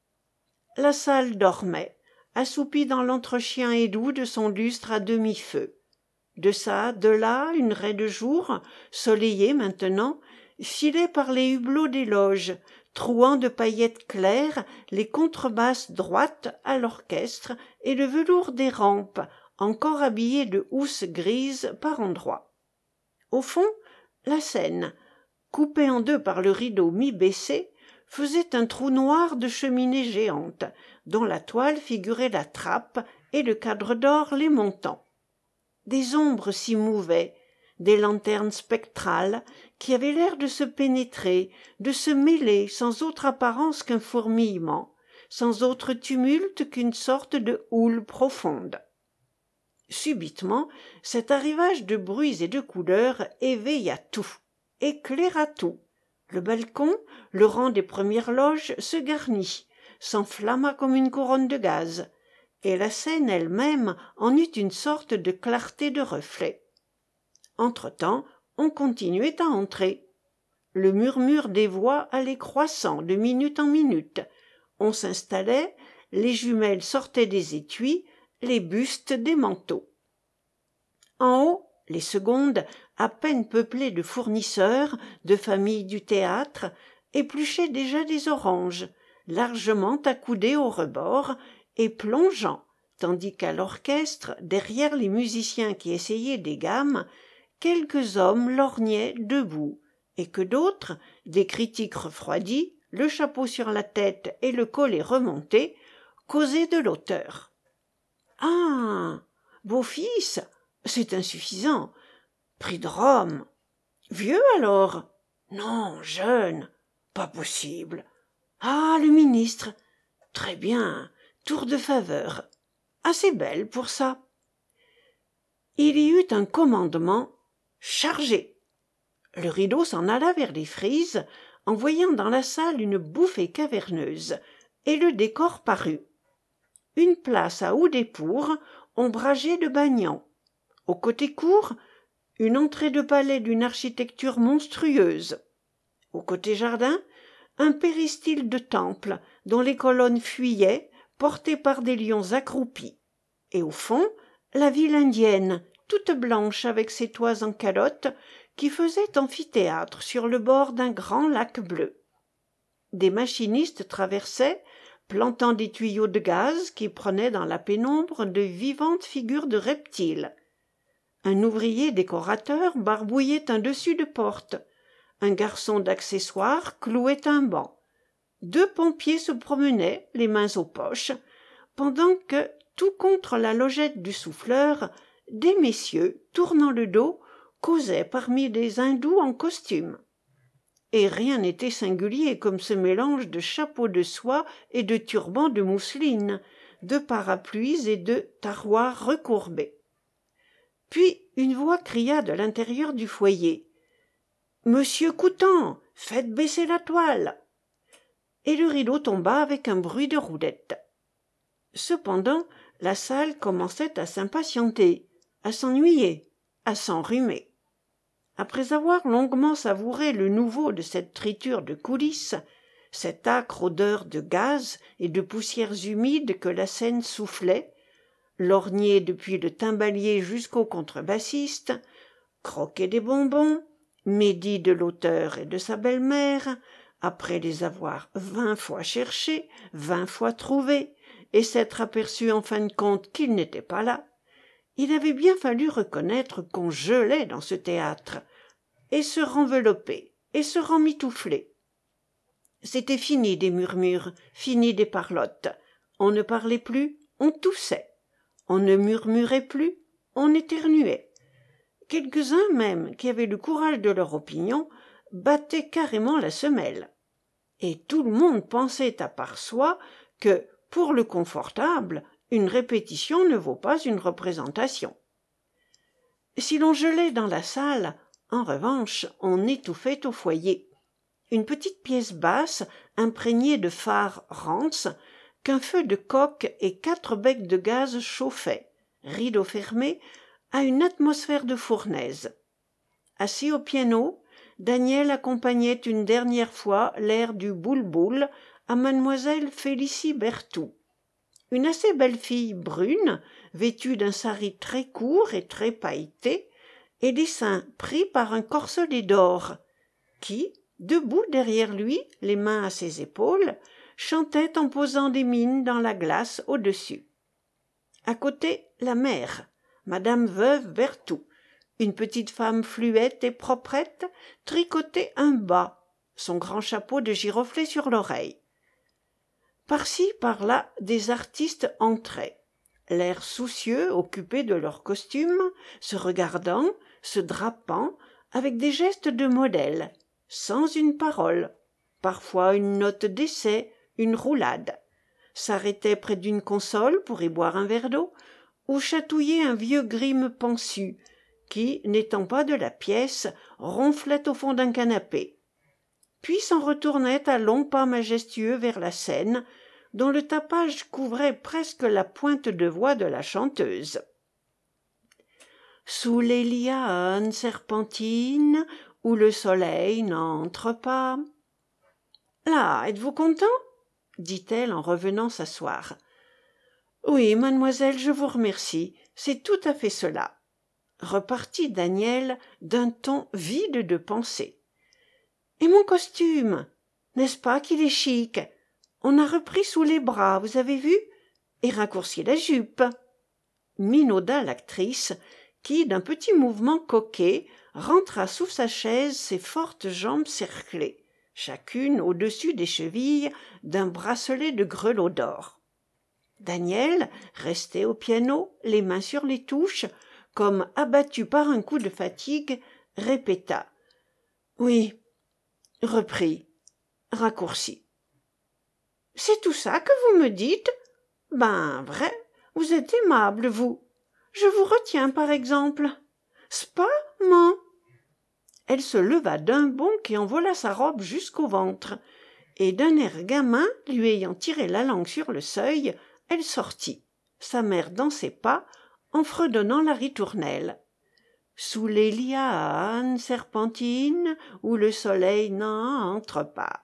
La salle dormait, assoupie dans l'entrechien édoux de son lustre à demi-feu. De ça, de là, une raie de jour, soleillée maintenant, filait par les hublots des loges, trouant de paillettes claires les contrebasses droites à l'orchestre et le velours des rampes, encore habillées de housses grises par endroits. Au fond, la scène, coupée en deux par le rideau mi-baissé, faisait un trou noir de cheminée géante, dont la toile figurait la trappe et le cadre d'or les montants. Des ombres s'y mouvaient, des lanternes spectrales qui avaient l'air de se pénétrer, de se mêler sans autre apparence qu'un fourmillement, sans autre tumulte qu'une sorte de houle profonde. Subitement, cet arrivage de bruits et de couleurs éveilla tout. éclaira tout. Le balcon, le rang des premières loges se garnit, s'enflamma comme une couronne de gaz, et la scène elle-même en eut une sorte de clarté de reflet. Entre-temps, on continuait à entrer. Le murmure des voix allait croissant de minute en minute. On s'installait, les jumelles sortaient des étuis, les bustes des manteaux. En haut, les secondes, à peine peuplées de fournisseurs, de familles du théâtre, épluchaient déjà des oranges, largement accoudées au rebord et plongeant, tandis qu'à l'orchestre, derrière les musiciens qui essayaient des gammes, quelques hommes lorgnaient debout, et que d'autres, des critiques refroidis, le chapeau sur la tête et le collet remonté, causaient de l'auteur. « Ah, beau-fils, c'est insuffisant. Prix de Rome. Vieux alors? Non, jeune. Pas possible. Ah, le ministre. Très bien. Tour de faveur. Assez belle pour ça. » Il y eut un commandement. Chargé. Le rideau s'en alla vers les frises, envoyant dans la salle une bouffée caverneuse, et le décor parut. Une place à Oudépour, ombragée de banians. Au côté court, une entrée de palais d'une architecture monstrueuse. Au côté jardin, un péristyle de temple dont les colonnes fuyaient, portées par des lions accroupis. Et au fond, la ville indienne, toute blanche avec ses toits en calotte, qui faisait amphithéâtre sur le bord d'un grand lac bleu. Des machinistes traversaient, plantant des tuyaux de gaz qui prenaient dans la pénombre de vivantes figures de reptiles. Un ouvrier décorateur barbouillait un dessus de porte. Un garçon d'accessoires clouait un banc. 2 pompiers se promenaient, les mains aux poches, pendant que, tout contre la logette du souffleur, des messieurs, tournant le dos, causaient parmi des hindous en costume. Et rien n'était singulier comme ce mélange de chapeaux de soie et de turbans de mousseline, de parapluies et de taroirs recourbés. Puis une voix cria de l'intérieur du foyer. « Monsieur Coutan, faites baisser la toile !» Et le rideau tomba avec un bruit de roulettes. Cependant, la salle commençait à s'impatienter, à s'ennuyer, à s'enrhumer. Après avoir longuement savouré le nouveau de cette triture de coulisses, cette âcre odeur de gaz et de poussières humides que la scène soufflait, lorgné depuis le timbalier jusqu'au contrebassiste, croquer des bonbons, médit de l'auteur et de sa belle-mère, après les avoir 20 fois cherchés, 20 fois trouvés, et s'être aperçu en fin de compte qu'ils n'étaient pas là, il avait bien fallu reconnaître qu'on gelait dans ce théâtre, et se renvelopper, et se remmitoufler. C'était fini des murmures, fini des parlottes. On ne parlait plus, on toussait. On ne murmurait plus, on éternuait. Quelques-uns même, qui avaient le courage de leur opinion, battaient carrément la semelle. Et tout le monde pensait à part soi que, pour le confortable, une répétition ne vaut pas une représentation. Si l'on gelait dans la salle, en revanche, on étouffait au foyer. Une petite pièce basse, imprégnée de phares rances, qu'un feu de coke et 4 becs de gaz chauffaient, rideau fermé, à une atmosphère de fournaise. Assis au piano, Daniel accompagnait une dernière fois l'air du boule-boule à mademoiselle Félicie Berthoux, une assez belle fille brune, vêtue d'un sari très court et très pailleté, et les seins pris par un corselet d'or, qui, debout derrière lui, les mains à ses épaules, chantait en posant des mines dans la glace au-dessus. À côté, la mère, madame veuve Berthoux, une petite femme fluette et proprette, tricotait un bas, son grand chapeau de giroflée sur l'oreille. Par-ci, par-là, des artistes entraient, l'air soucieux, occupés de leurs costumes, se regardant, se drapant, avec des gestes de modèle, sans une parole, parfois une note d'essai, une roulade, s'arrêtaient près d'une console pour y boire un verre d'eau, ou chatouiller un vieux grime pansu, qui, n'étant pas de la pièce, ronflait au fond d'un canapé, puis s'en retournait à longs pas majestueux vers la scène, dont le tapage couvrait presque la pointe de voix de la chanteuse. Sous les lianes serpentines, où le soleil n'entre pas. Là, êtes-vous content? dit-elle en revenant s'asseoir. Oui, mademoiselle, je vous remercie, c'est tout à fait cela, repartit Daniel d'un ton vide de pensée. Et mon costume, n'est-ce pas qu'il est chic? On a repris sous les bras, vous avez vu, et raccourci la jupe. Minauda l'actrice, qui, d'un petit mouvement coquet, rentra sous sa chaise ses fortes jambes cerclées, chacune au-dessus des chevilles d'un bracelet de grelots d'or. Daniel, resté au piano, les mains sur les touches, comme abattu par un coup de fatigue, répéta « Oui, repris, raccourci. »« C'est tout ça que vous me dites? Ben, vrai, vous êtes aimable, vous. Je vous retiens, par exemple. C'est pas, maman ?» Elle se leva d'un bond qui envola sa robe jusqu'au ventre, et d'un air gamin, lui ayant tiré la langue sur le seuil, elle sortit, sa mère dans ses pas, en fredonnant la ritournelle. Sous les lianes serpentines, où le soleil n'entre pas.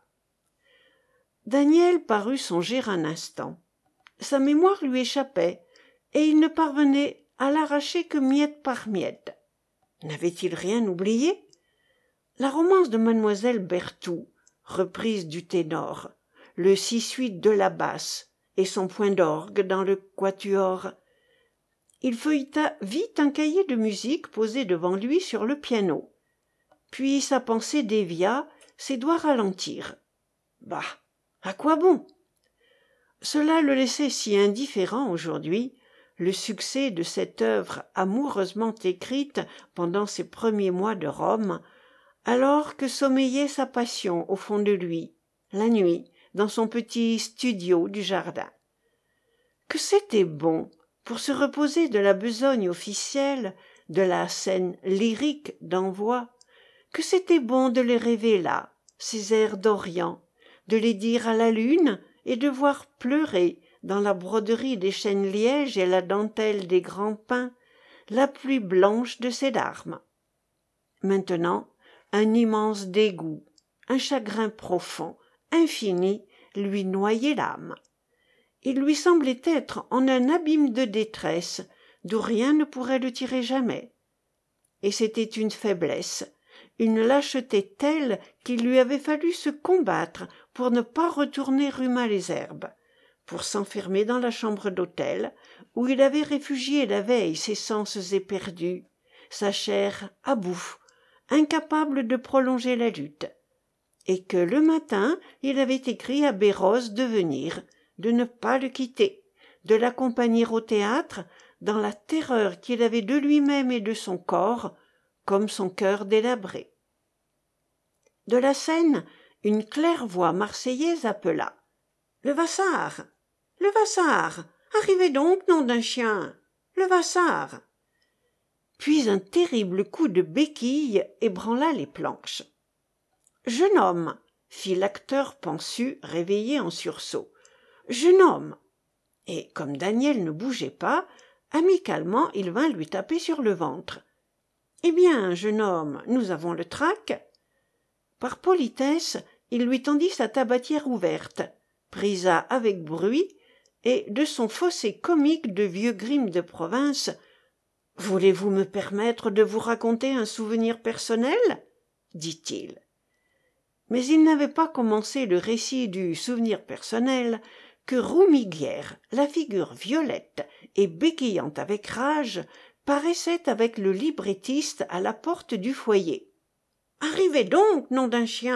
Daniel parut songer un instant. Sa mémoire lui échappait, et il ne parvenait à l'arracher que miette par miette. N'avait-il rien oublié? La romance de mademoiselle Berthoux, reprise du ténor, le 6/8 de la basse et son point d'orgue dans le quatuor. Il feuilleta vite un cahier de musique posé devant lui sur le piano. Puis sa pensée dévia, ses doigts ralentirent. Bah, à quoi bon? Cela le laissait si indifférent aujourd'hui, le succès de cette œuvre amoureusement écrite pendant ses premiers mois de Rome, alors que sommeillait sa passion au fond de lui, la nuit, dans son petit studio du jardin. Que c'était bon, pour se reposer de la besogne officielle, de la scène lyrique d'envoi, que c'était bon de les rêver là, ces airs d'Orient, de les dire à la lune et de voir pleurer, dans la broderie des chênes lièges et la dentelle des grands pins, la pluie blanche de ses larmes. Maintenant, un immense dégoût, un chagrin profond, infini, lui noyait l'âme. Il lui semblait être en un abîme de détresse, d'où rien ne pourrait le tirer jamais. Et c'était une faiblesse, une lâcheté telle qu'il lui avait fallu se combattre pour ne pas retourner rue Malesherbes, pour s'enfermer dans la chambre d'hôtel, où il avait réfugié la veille ses sens éperdus, sa chair à bout, incapable de prolonger la lutte, et que le matin il avait écrit à Bérose de venir, de ne pas le quitter, de l'accompagner au théâtre, dans la terreur qu'il avait de lui-même et de son corps, comme son cœur délabré. De la scène, une claire voix marseillaise appela. « Levasseur! Levasseur! Arrivez donc, nom d'un chien! Levasseur !» Puis un terrible coup de béquille ébranla les planches. « Jeune homme !» fit l'acteur pansu, réveillé en sursaut. « Jeune homme !» Et comme Daniel ne bougeait pas, amicalement il vint lui taper sur le ventre. « Eh bien, jeune homme, nous avons le trac !» Par politesse, il lui tendit sa tabatière ouverte, brisa avec bruit, et de son fausset comique de vieux grime de province, « Voulez-vous me permettre de vous raconter un souvenir personnel ?» dit-il. Mais il n'avait pas commencé le récit du souvenir personnel que Roumiguière, la figure violette et béquillante avec rage, paraissait avec le librettiste à la porte du foyer. « Arrivez donc, nom d'un chien !»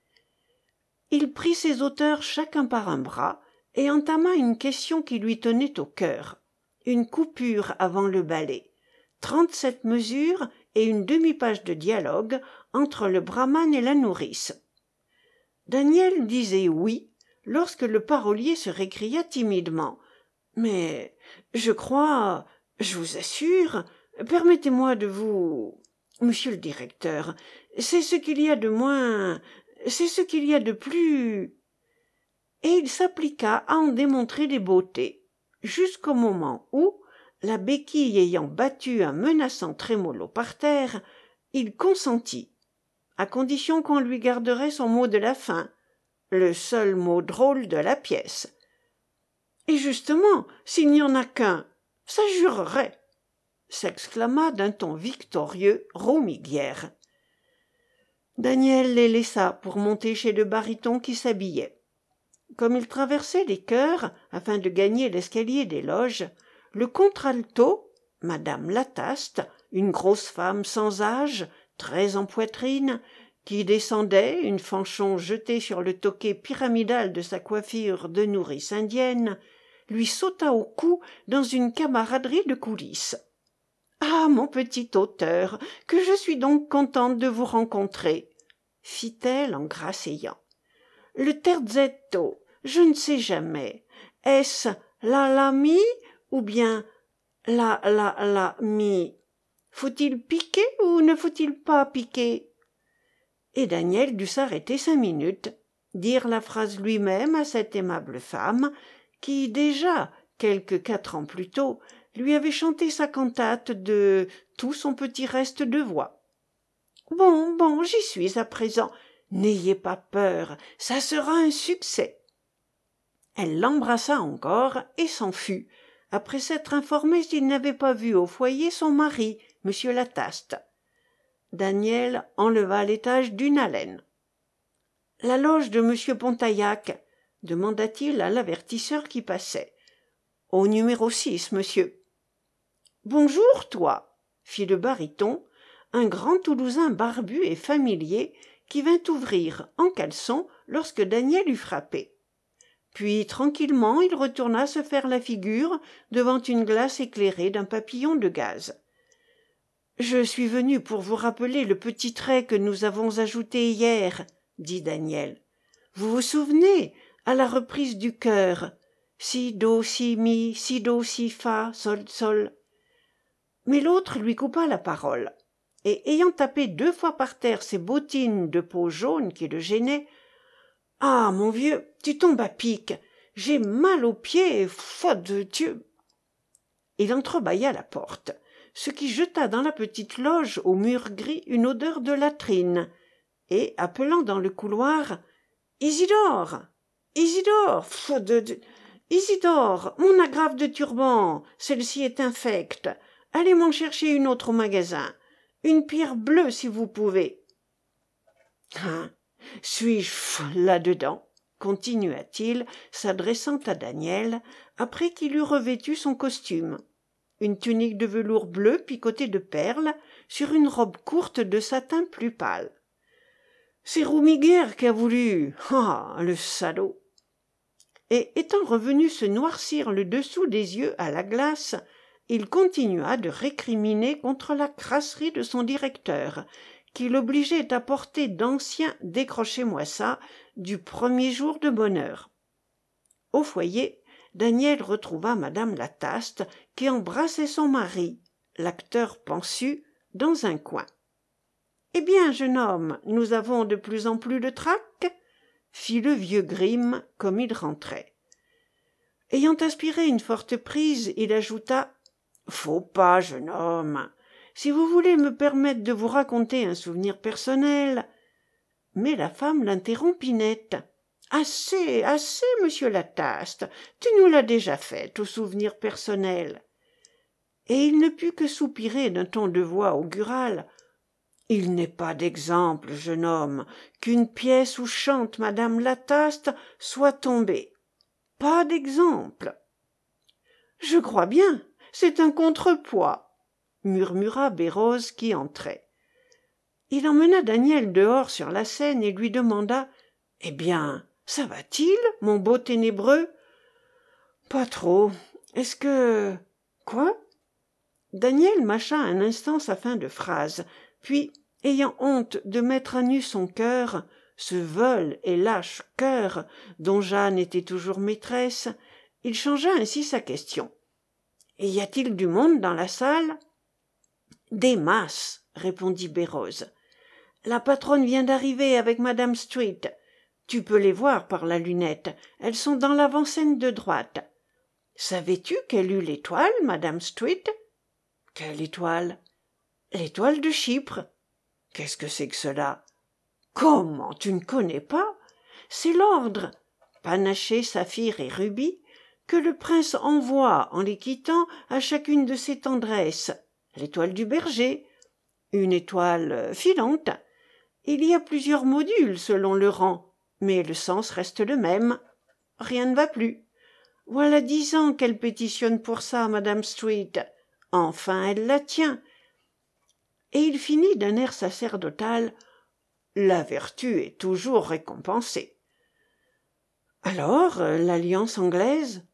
Il prit ses auteurs chacun par un bras et entama une question qui lui tenait au cœur, une coupure avant le ballet, 37 mesures et une demi-page de dialogue entre le brahman et la nourrice. Daniel disait oui, lorsque le parolier se récria timidement. « Mais je crois, je vous assure, permettez-moi de vous... Monsieur le directeur, c'est ce qu'il y a de moins... c'est ce qu'il y a de plus... Et il s'appliqua à en démontrer des beautés, jusqu'au moment où, la béquille ayant battu un menaçant trémolo par terre, il consentit, à condition qu'on lui garderait son mot de la fin, le seul mot drôle de la pièce. Et justement, s'il n'y en a qu'un, ça jurerait, s'exclama d'un ton victorieux Roumiguière. Daniel les laissa pour monter chez le baryton qui s'habillait. Comme il traversait les chœurs afin de gagner l'escalier des loges, le contralto, madame Lataste, une grosse femme sans âge, très en poitrine, qui descendait, une fanchon jetée sur le toquet pyramidal de sa coiffure de nourrice indienne, lui sauta au cou dans une camaraderie de coulisses. « Ah, mon petit auteur, que je suis donc contente de vous rencontrer !» fit-elle en grasseyant. « Le terzetto, je ne sais jamais. Est-ce la mi ou bien la mi? Faut-il piquer ou ne faut-il pas piquer ?» Et Daniel dut s'arrêter 5 minutes, dire la phrase lui-même à cette aimable femme, qui déjà, quelque 4 ans plus tôt, lui avait chanté sa cantate de tout son petit reste de voix. « Bon, j'y suis à présent. N'ayez pas peur, ça sera un succès. » Elle l'embrassa encore et s'en fut, après s'être informée s'il n'avait pas vu au foyer son mari, monsieur Lataste. Daniel enleva l'étage d'une haleine. « La loge de monsieur Pontaillac ?» demanda-t-il à l'avertisseur qui passait. « Au numéro 6, monsieur. »« Bonjour, toi !» fit le baryton, un grand Toulousain barbu et familier qui vint ouvrir en caleçon lorsque Daniel eut frappé. Puis tranquillement il retourna se faire la figure devant une glace éclairée d'un papillon de gaz. « Je suis venu pour vous rappeler le petit trait que nous avons ajouté hier, » dit Daniel. « Vous vous souvenez, à la reprise du chœur, si, do, si, mi, si, do, si, fa, sol, sol. » Mais l'autre lui coupa la parole, et ayant tapé 2 fois par terre ses bottines de peau jaune qui le gênaient, « Ah, mon vieux, tu tombes à pic, j'ai mal aux pieds, faute de Dieu !» Il entrebâilla la porte, ce qui jeta dans la petite loge au mur gris une odeur de latrine, et, appelant dans le couloir, « Isidore, Isidore, faute de Dieu, Isidore, mon agrafe de turban, celle-ci est infecte. Allez m'en chercher une autre au magasin. Une pierre bleue, si vous pouvez. »« Hein, suis-je là-dedans ?» continua-t-il, s'adressant à Daniel, après qu'il eut revêtu son costume. Une tunique de velours bleu picotée de perles, sur une robe courte de satin plus pâle. « C'est Roumiguière qui a voulu. Ah, le salaud !» Et étant revenu se noircir le dessous des yeux à la glace, il continua de récriminer contre la crasserie de son directeur, qui l'obligeait à porter d'anciens décrochez-moi-ça du premier jour de bonheur. Au foyer, Daniel retrouva madame Lataste, qui embrassait son mari, l'acteur pansu, dans un coin. « Eh bien, jeune homme, nous avons de plus en plus de trac ?» fit le vieux Grimm comme il rentrait. Ayant aspiré une forte prise, il ajouta « Faut pas, jeune homme. Si vous voulez me permettre de vous raconter un souvenir personnel... » Mais la femme l'interrompit net. « Assez, assez, monsieur Lataste, tu nous l'as déjà fait, au souvenir personnel. » Et il ne put que soupirer d'un ton de voix augural. « Il n'est pas d'exemple, jeune homme, qu'une pièce où chante madame Lataste soit tombée. Pas d'exemple. »« Je crois bien, c'est un contrepoids, » murmura Bérose qui entrait. Il emmena Daniel dehors sur la scène et lui demanda « Eh bien, ça va-t-il, mon beau ténébreux ?»« Pas trop. Est-ce que... » « Quoi ?» Daniel mâcha un instant sa fin de phrase, puis, ayant honte de mettre à nu son cœur, ce veule et lâche cœur dont Jeanne était toujours maîtresse, il changea ainsi sa question. « Et y a-t-il du monde dans la salle ?» Des masses, répondit Bérose. La patronne vient d'arriver avec madame Street. Tu peux les voir par la lunette. Elles sont dans l'avant-scène de droite. Savais-tu qu'elle eut l'étoile, madame Street? Quelle étoile? L'étoile de Chypre. Qu'est-ce que c'est que cela? Comment, tu ne connais pas? C'est l'ordre, panaché, saphir et rubis, que le prince envoie en les quittant à chacune de ses tendresses. L'étoile du berger, une étoile filante. Il y a plusieurs modules selon le rang, mais le sens reste le même. Rien ne va plus. Voilà 10 ans qu'elle pétitionne pour ça, madame Street. Enfin, elle la tient. Et il finit d'un air sacerdotal. La vertu est toujours récompensée. Alors, l'alliance anglaise?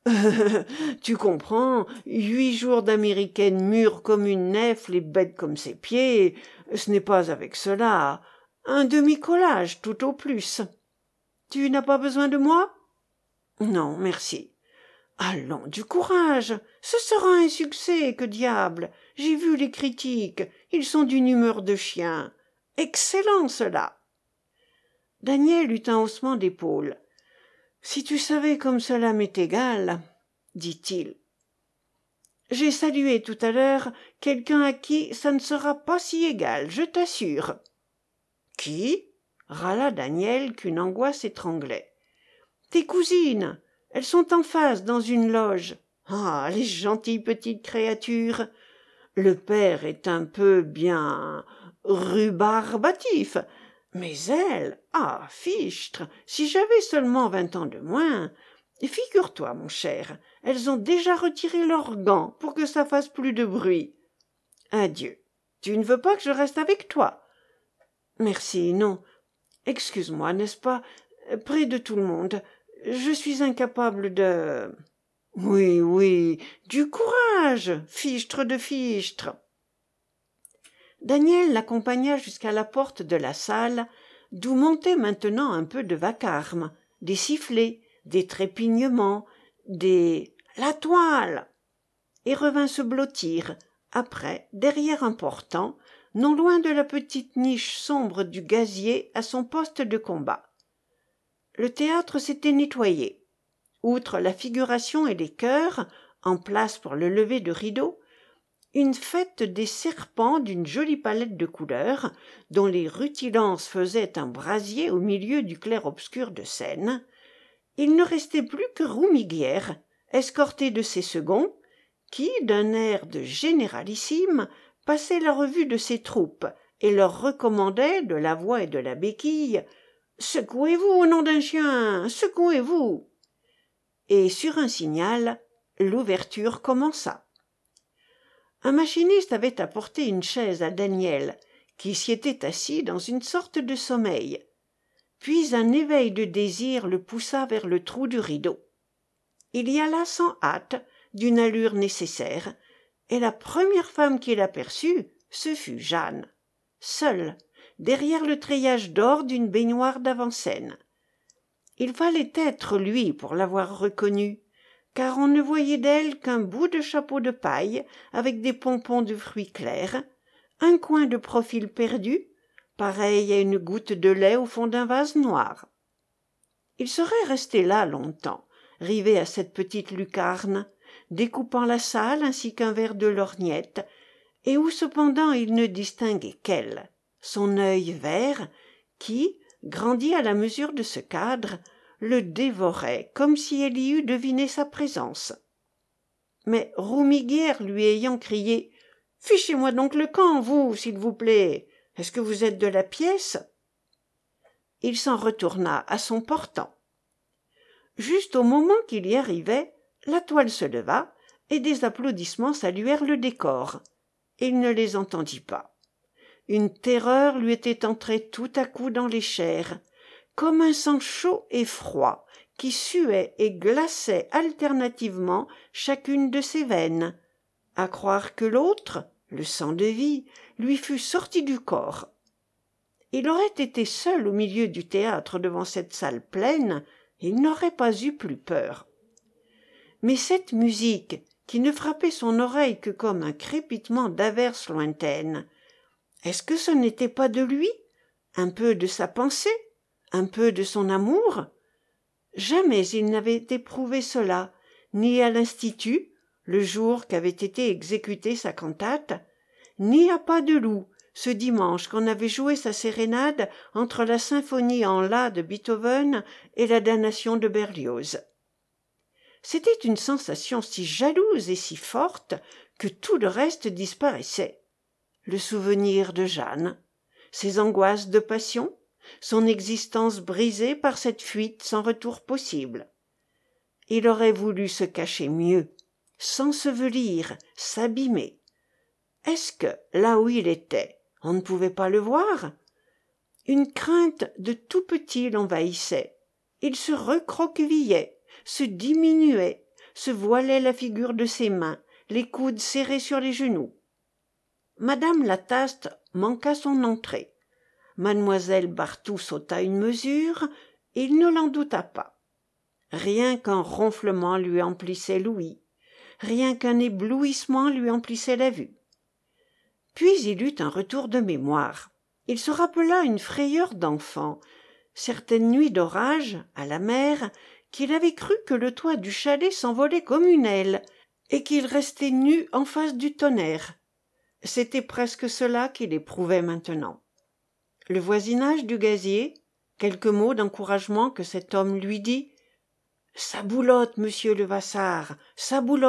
Tu comprends, 8 jours d'américaine mûre comme une nèfle et bête comme ses pieds, ce n'est pas avec cela. Un demi-collage tout au plus. Tu n'as pas besoin de moi? Non, merci. Allons, du courage, ce sera un succès, que diable. J'ai vu les critiques, ils sont d'une humeur de chien. Excellent, cela. Daniel eut un haussement d'épaules. Si tu savais comme cela m'est égal, dit-il. J'ai salué tout à l'heure quelqu'un à qui ça ne sera pas si égal, je t'assure. Qui? Râla Daniel qu'une angoisse étranglait. Tes cousines, elles sont en face dans une loge. Ah, les gentilles petites créatures. Le père est un peu bien rubarbatif, mais elles, ah, fichtre, si j'avais seulement 20 ans de moins. Et figure-toi, mon cher, elles ont déjà retiré leurs gants pour que ça fasse plus de bruit. Adieu. Tu ne veux pas que je reste avec toi? Merci, non. Excuse-moi, n'est-ce pas? Près de tout le monde. Je suis incapable de... Oui, oui, du courage, fichtre de fichtre. Daniel l'accompagna jusqu'à la porte de la salle, d'où montait maintenant un peu de vacarme, des sifflets, des trépignements, des « la toile !» et revint se blottir, après, derrière un portant, non loin de la petite niche sombre du gazier à son poste de combat. Le théâtre s'était nettoyé. Outre la figuration et les chœurs, en place pour le lever de rideau, une fête des serpents d'une jolie palette de couleurs, dont les rutilances faisaient un brasier au milieu du clair-obscur de scène. Il ne restait plus que Roumiguière, escorté de ses seconds, qui, d'un air de généralissime, passait la revue de ses troupes et leur recommandait, de la voix et de la béquille, « Secouez-vous, au nom d'un chien, secouez-vous !» Et sur un signal, l'ouverture commença. Un machiniste avait apporté une chaise à Daniel, qui s'y était assis dans une sorte de sommeil. Puis un éveil de désir le poussa vers le trou du rideau. Il y alla sans hâte, d'une allure nécessaire, et la première femme qu'il aperçut, ce fut Jeanne, seule, derrière le treillage d'or d'une baignoire d'avant-scène. Il fallait être lui pour l'avoir reconnue, car on ne voyait d'elle qu'un bout de chapeau de paille avec des pompons de fruits clairs, un coin de profil perdu, pareil à une goutte de lait au fond d'un vase noir. Il serait resté là longtemps, rivé à cette petite lucarne, découpant la salle ainsi qu'un verre de lorgnette, et où cependant il ne distinguait qu'elle, son œil vert, qui, grandi à la mesure de ce cadre, le dévorait comme si elle y eût deviné sa présence. Mais Roumiguière lui ayant crié « Fichez-moi donc le camp, vous, s'il vous plaît. Est-ce que vous êtes de la pièce ?» Il s'en retourna à son portant. Juste au moment qu'il y arrivait, la toile se leva, et des applaudissements saluèrent le décor. Il ne les entendit pas. Une terreur lui était entrée tout à coup dans les chairs, comme un sang chaud et froid qui suait et glaçait alternativement chacune de ses veines, à croire que l'autre, le sang de vie, lui fût sorti du corps. Il aurait été seul au milieu du théâtre devant cette salle pleine, il n'aurait pas eu plus peur. Mais cette musique, qui ne frappait son oreille que comme un crépitement d'averse lointaine. Est-ce que ce n'était pas de lui? Un peu de sa pensée? Un peu de son amour? Jamais il n'avait éprouvé cela, ni à l'Institut, le jour qu'avait été exécutée sa cantate, ni à Pas de Loup, ce dimanche qu'on avait joué sa sérénade entre la symphonie en La de Beethoven et la Damnation de Berlioz. C'était une sensation si jalouse et si forte que tout le reste disparaissait. Le souvenir de Jeanne, ses angoisses de passion, son existence brisée par cette fuite sans retour possible. Il aurait voulu se cacher mieux, s'ensevelir, s'abîmer. Est-ce que, là où il était, on ne pouvait pas le voir? Une crainte de tout petit l'envahissait. Il se recroquevillait, se diminuait, se voilait la figure de ses mains, les coudes serrés sur les genoux. Madame Lataste manqua son entrée. Mademoiselle Barthou sauta une mesure, et il ne l'en douta pas. Rien qu'un ronflement lui emplissait l'ouïe, rien qu'un éblouissement lui emplissait la vue. Puis il eut un retour de mémoire. Il se rappela une frayeur d'enfant, certaine nuit d'orage, à la mer, qu'il avait cru que le toit du chalet s'envolait comme une aile, et qu'il restait nu en face du tonnerre. C'était presque cela qu'il éprouvait maintenant. Le voisinage du gazier, quelques mots d'encouragement que cet homme lui dit. « Ça boulotte, monsieur Levasseur, ça boulotte !»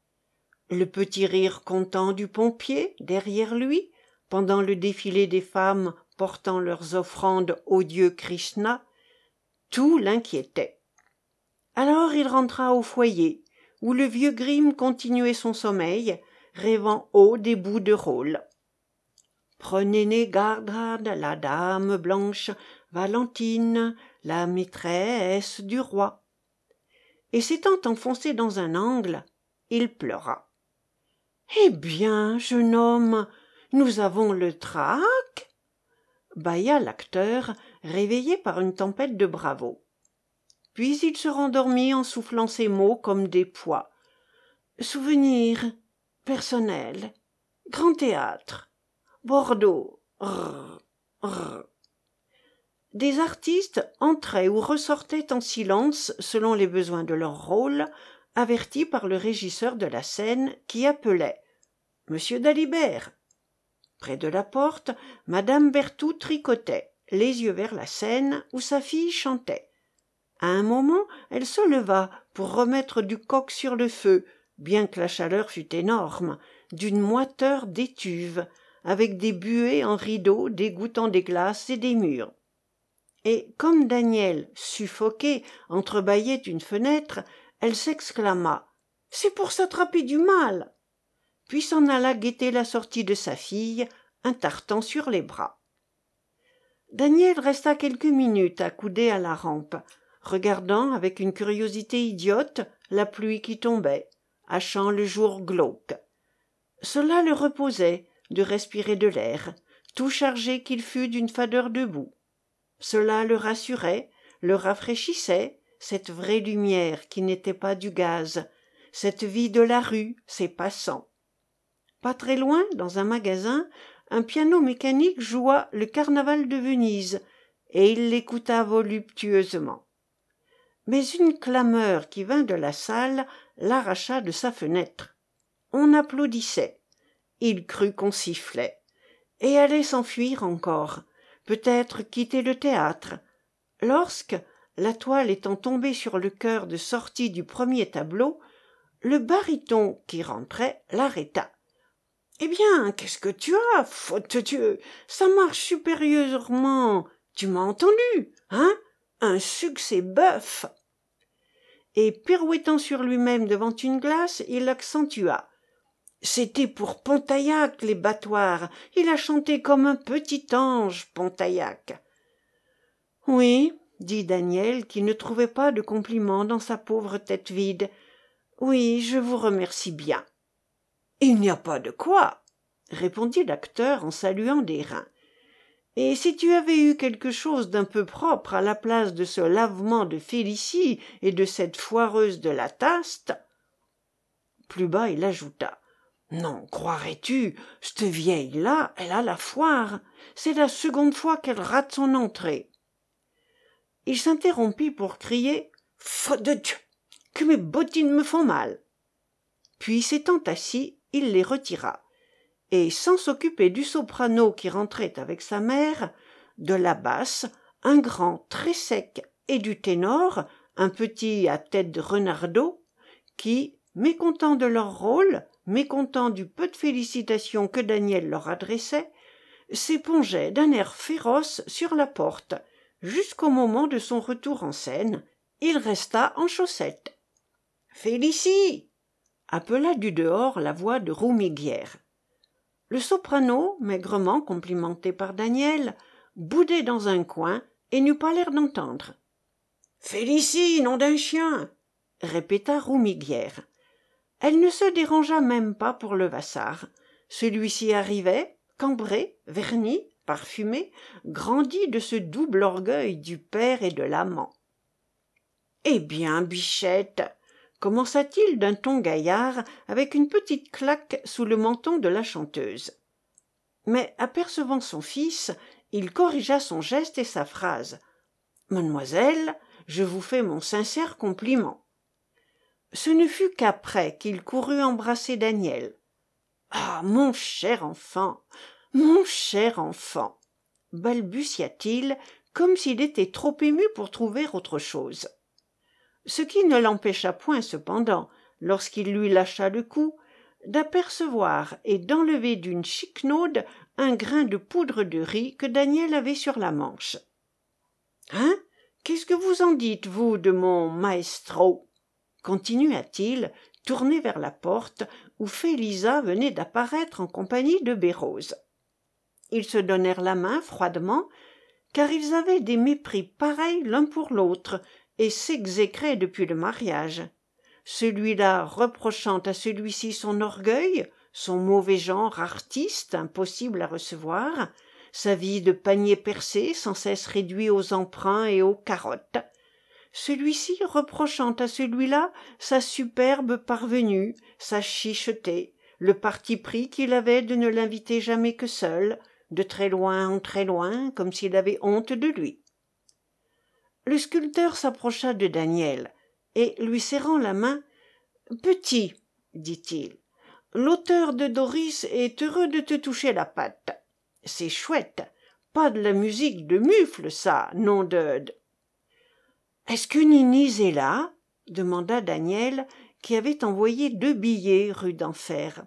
Le petit rire content du pompier, derrière lui, pendant le défilé des femmes portant leurs offrandes au dieu Krishna, tout l'inquiétait. Alors il rentra au foyer, où le vieux Grimm continuait son sommeil, rêvant haut des bouts de rôle. Prenez garde à la dame blanche, Valentine, la maîtresse du roi. Et s'étant enfoncé dans un angle, il pleura. Eh bien, jeune homme, nous avons le trac, bâilla l'acteur, réveillé par une tempête de bravos. Puis il se rendormit en soufflant ces mots comme des poids. Souvenir, personnel, grand théâtre, Bordeaux, rrr, rrr. Des artistes entraient ou ressortaient en silence selon les besoins de leur rôle, avertis par le régisseur de la scène qui appelait « Monsieur Dalibert ». Près de la porte, Madame Berthoud tricotait, les yeux vers la scène où sa fille chantait. À un moment, elle se leva pour remettre du coq sur le feu, bien que la chaleur fût énorme, d'une moiteur d'étuve, avec des buées en rideaux dégoûtant des glaces et des murs. Et comme Daniel, suffoqué, entrebâillait une fenêtre, elle s'exclama « C'est pour s'attraper du mal !» puis s'en alla guetter la sortie de sa fille, un tartan sur les bras. Daniel resta quelques minutes accoudé à la rampe, regardant avec une curiosité idiote la pluie qui tombait, hachant le jour glauque. Cela le reposait de respirer de l'air, tout chargé qu'il fût d'une fadeur de boue. Cela le rassurait, le rafraîchissait, cette vraie lumière qui n'était pas du gaz, cette vie de la rue, ses passants. Pas très loin, dans un magasin, un piano mécanique joua le Carnaval de Venise, et il l'écouta voluptueusement. Mais une clameur qui vint de la salle l'arracha de sa fenêtre. On applaudissait. Il crut qu'on sifflait, et allait s'enfuir encore, peut-être quitter le théâtre, lorsque, la toile étant tombée sur le chœur de sortie du premier tableau, le baryton qui rentrait l'arrêta. « Eh bien, qu'est-ce que tu as, faute de Dieu? Ça marche supérieurement. Tu m'as entendu, hein? Un succès bœuf !» Et pirouettant sur lui-même devant une glace, il accentua. « C'était pour Pontaillac, les battoirs. Il a chanté comme un petit ange, Pontaillac. »« Oui, » dit Daniel, qui ne trouvait pas de compliment dans sa pauvre tête vide. « Oui, je vous remercie bien. »« Il n'y a pas de quoi, » répondit l'acteur en saluant des reins. « Et si tu avais eu quelque chose d'un peu propre à la place de ce lavement de Félicie et de cette foireuse de Lataste » Plus bas, il ajouta: « Non, croirais-tu, c'te vieille-là, elle a la foire. C'est la seconde fois qu'elle rate son entrée. » Il s'interrompit pour crier: « Faute de Dieu, que mes bottines me font mal !» Puis s'étant assis, il les retira, et sans s'occuper du soprano qui rentrait avec sa mère, de la basse, un grand très sec, et du ténor, un petit à tête de renardeau, qui, mécontents de leur rôle, mécontents du peu de félicitations que Daniel leur adressait, s'épongeaient d'un air féroce sur la porte. Jusqu'au moment de son retour en scène, il resta en chaussettes. « Félicie !» appela du dehors la voix de Roumiguière. Le soprano, maigrement complimenté par Daniel, boudait dans un coin et n'eut pas l'air d'entendre. « Félicie, nom d'un chien !» répéta Roumiguière. Elle ne se dérangea même pas pour Levasseur. Celui-ci arrivait, cambré, verni, parfumé, grandi de ce double orgueil du père et de l'amant. « Eh bien, bichette !» commença-t-il d'un ton gaillard, avec une petite claque sous le menton de la chanteuse. Mais, apercevant son fils, il corrigea son geste et sa phrase. « Mademoiselle, je vous fais mon sincère compliment. » Ce ne fut qu'après qu'il courut embrasser Daniel. « Ah, mon cher enfant, mon cher enfant !» balbutia-t-il, comme s'il était trop ému pour trouver autre chose. Ce qui ne l'empêcha point cependant, lorsqu'il lui lâcha le cou, d'apercevoir et d'enlever d'une chiquenaude un grain de poudre de riz que Daniel avait sur la manche. « Hein, qu'est-ce que vous en dites, vous, de mon maestro ?» continua-t-il, tourné vers la porte, où Félisa venait d'apparaître en compagnie de Bérose. Ils se donnèrent la main froidement, car ils avaient des mépris pareils l'un pour l'autre, et s'exécraient depuis le mariage, celui-là reprochant à celui-ci son orgueil, son mauvais genre artiste impossible à recevoir, sa vie de panier percé sans cesse réduit aux emprunts et aux carottes, celui-ci reprochant à celui-là sa superbe parvenue, sa chicheté, le parti pris qu'il avait de ne l'inviter jamais que seul, de très loin en très loin, comme s'il avait honte de lui. Le sculpteur s'approcha de Daniel, et, lui serrant la main, « Petit, dit-il, l'auteur de Doris est heureux de te toucher la patte. C'est chouette, pas de la musique de mufle, ça, nom de... » « Est-ce que Niniz est là ?» demanda Daniel, qui avait envoyé 2 billets rue d'Enfer.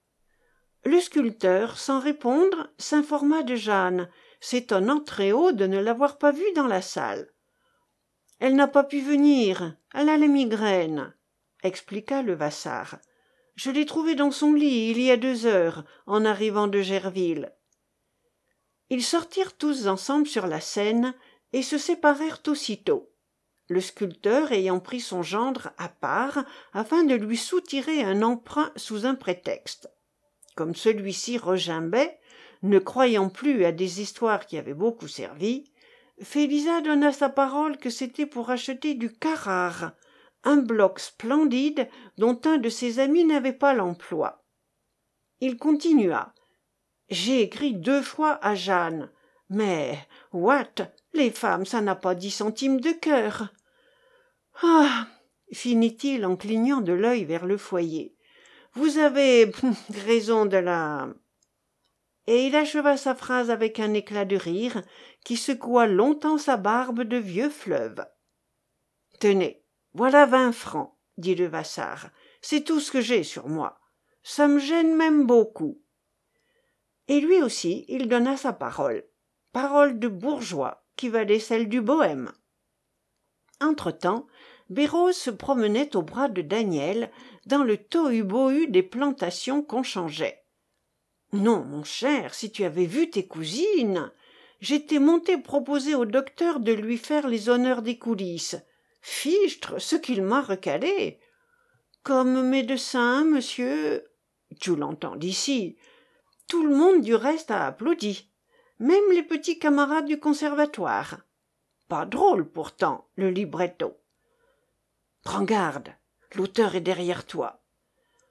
Le sculpteur, sans répondre, s'informa de Jeanne, s'étonnant très haut de ne l'avoir pas vue dans la salle. « Elle n'a pas pu venir, elle a la migraine, » expliqua Levasseur. « Je l'ai trouvée dans son lit il y a 2 heures, en arrivant de Gerville. » Ils sortirent tous ensemble sur la scène et se séparèrent aussitôt, le sculpteur ayant pris son gendre à part afin de lui soutirer un emprunt sous un prétexte. Comme celui-ci regimbait, ne croyant plus à des histoires qui avaient beaucoup servi, Félisa donna sa parole que c'était pour acheter du Carrare, un bloc splendide dont un de ses amis n'avait pas l'emploi. Il continua. « J'ai écrit 2 fois à Jeanne, mais, what, les femmes, ça n'a pas 10 centimes de cœur. » « Ah !» finit-il en clignant de l'œil vers le foyer. « Vous avez raison de la... » Et il acheva sa phrase avec un éclat de rire qui secoua longtemps sa barbe de vieux fleuve. « Tenez, voilà 20 francs, dit Levasseur. C'est tout ce que j'ai sur moi. Ça me gêne même beaucoup. » Et lui aussi, il donna sa parole. Parole de bourgeois qui valait celle du bohème. Entre-temps, Bérose se promenait au bras de Daniel dans le tohu-bohu des plantations qu'on changeait. « Non, mon cher, si tu avais vu tes cousines. J'étais monté proposer au docteur de lui faire les honneurs des coulisses. Fichtre, ce qu'il m'a recalé. Comme médecin, monsieur... Tu l'entends d'ici. Tout le monde du reste a applaudi, même les petits camarades du conservatoire. Pas drôle pourtant, le libretto. Prends garde, l'auteur est derrière toi.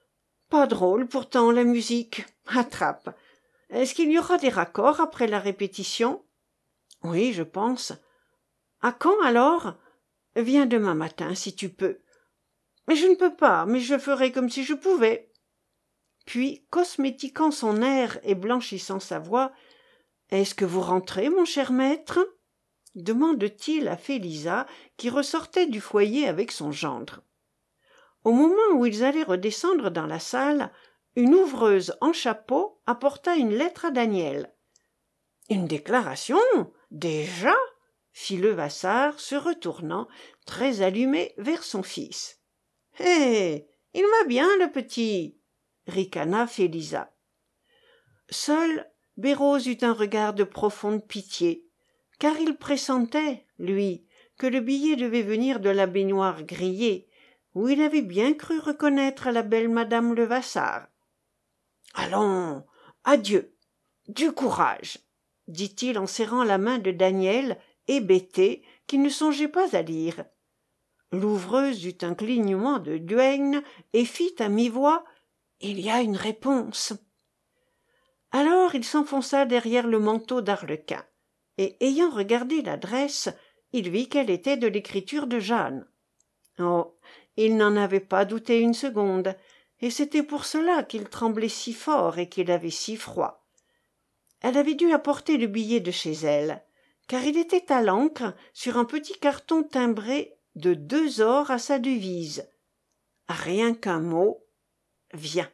Pas drôle, pourtant, la musique. Attrape. Est-ce qu'il y aura des raccords après la répétition? Oui, je pense. À quand, alors? Viens demain matin, si tu peux. Mais je ne peux pas, mais je ferai comme si je pouvais. Puis, cosmétiquant son air et blanchissant sa voix, « Est-ce que vous rentrez, mon cher maître ?» demande-t-il à Félisa, qui ressortait du foyer avec son gendre. Au moment où ils allaient redescendre dans la salle, une ouvreuse en chapeau apporta une lettre à Daniel. « Une déclaration? Déjà ?» fit Levasseur, se retournant, très allumé, vers son fils. « Hé, il va bien, le petit !» ricana Félisa. Seul, Bérose eut un regard de profonde pitié, car il pressentait, lui, que le billet devait venir de la baignoire grillée, où il avait bien cru reconnaître la belle madame Levasseur. « Allons, adieu, du courage !» dit-il en serrant la main de Daniel, hébété, qui ne songeait pas à lire. L'ouvreuse eut un clignement de duègne et fit à mi-voix « Il y a une réponse !» Alors il s'enfonça derrière le manteau d'arlequin, et ayant regardé l'adresse, il vit qu'elle était de l'écriture de Jeanne. Oh, il n'en avait pas douté une seconde, et c'était pour cela qu'il tremblait si fort et qu'il avait si froid. Elle avait dû apporter le billet de chez elle, car il était à l'encre sur un petit carton timbré de 2 ors à sa devise. Rien qu'un mot, viens.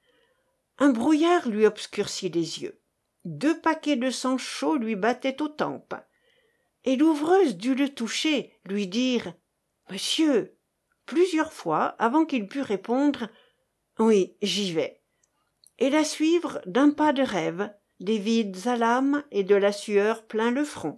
Un brouillard lui obscurcit les yeux. 2 paquets de sang chaud lui battaient aux tempes. Et l'ouvreuse dut le toucher, lui dire « Monsieur !» plusieurs fois avant qu'il pût répondre « Oui, j'y vais !» et la suivre d'un pas de rêve, des vides à l'âme et de la sueur plein le front.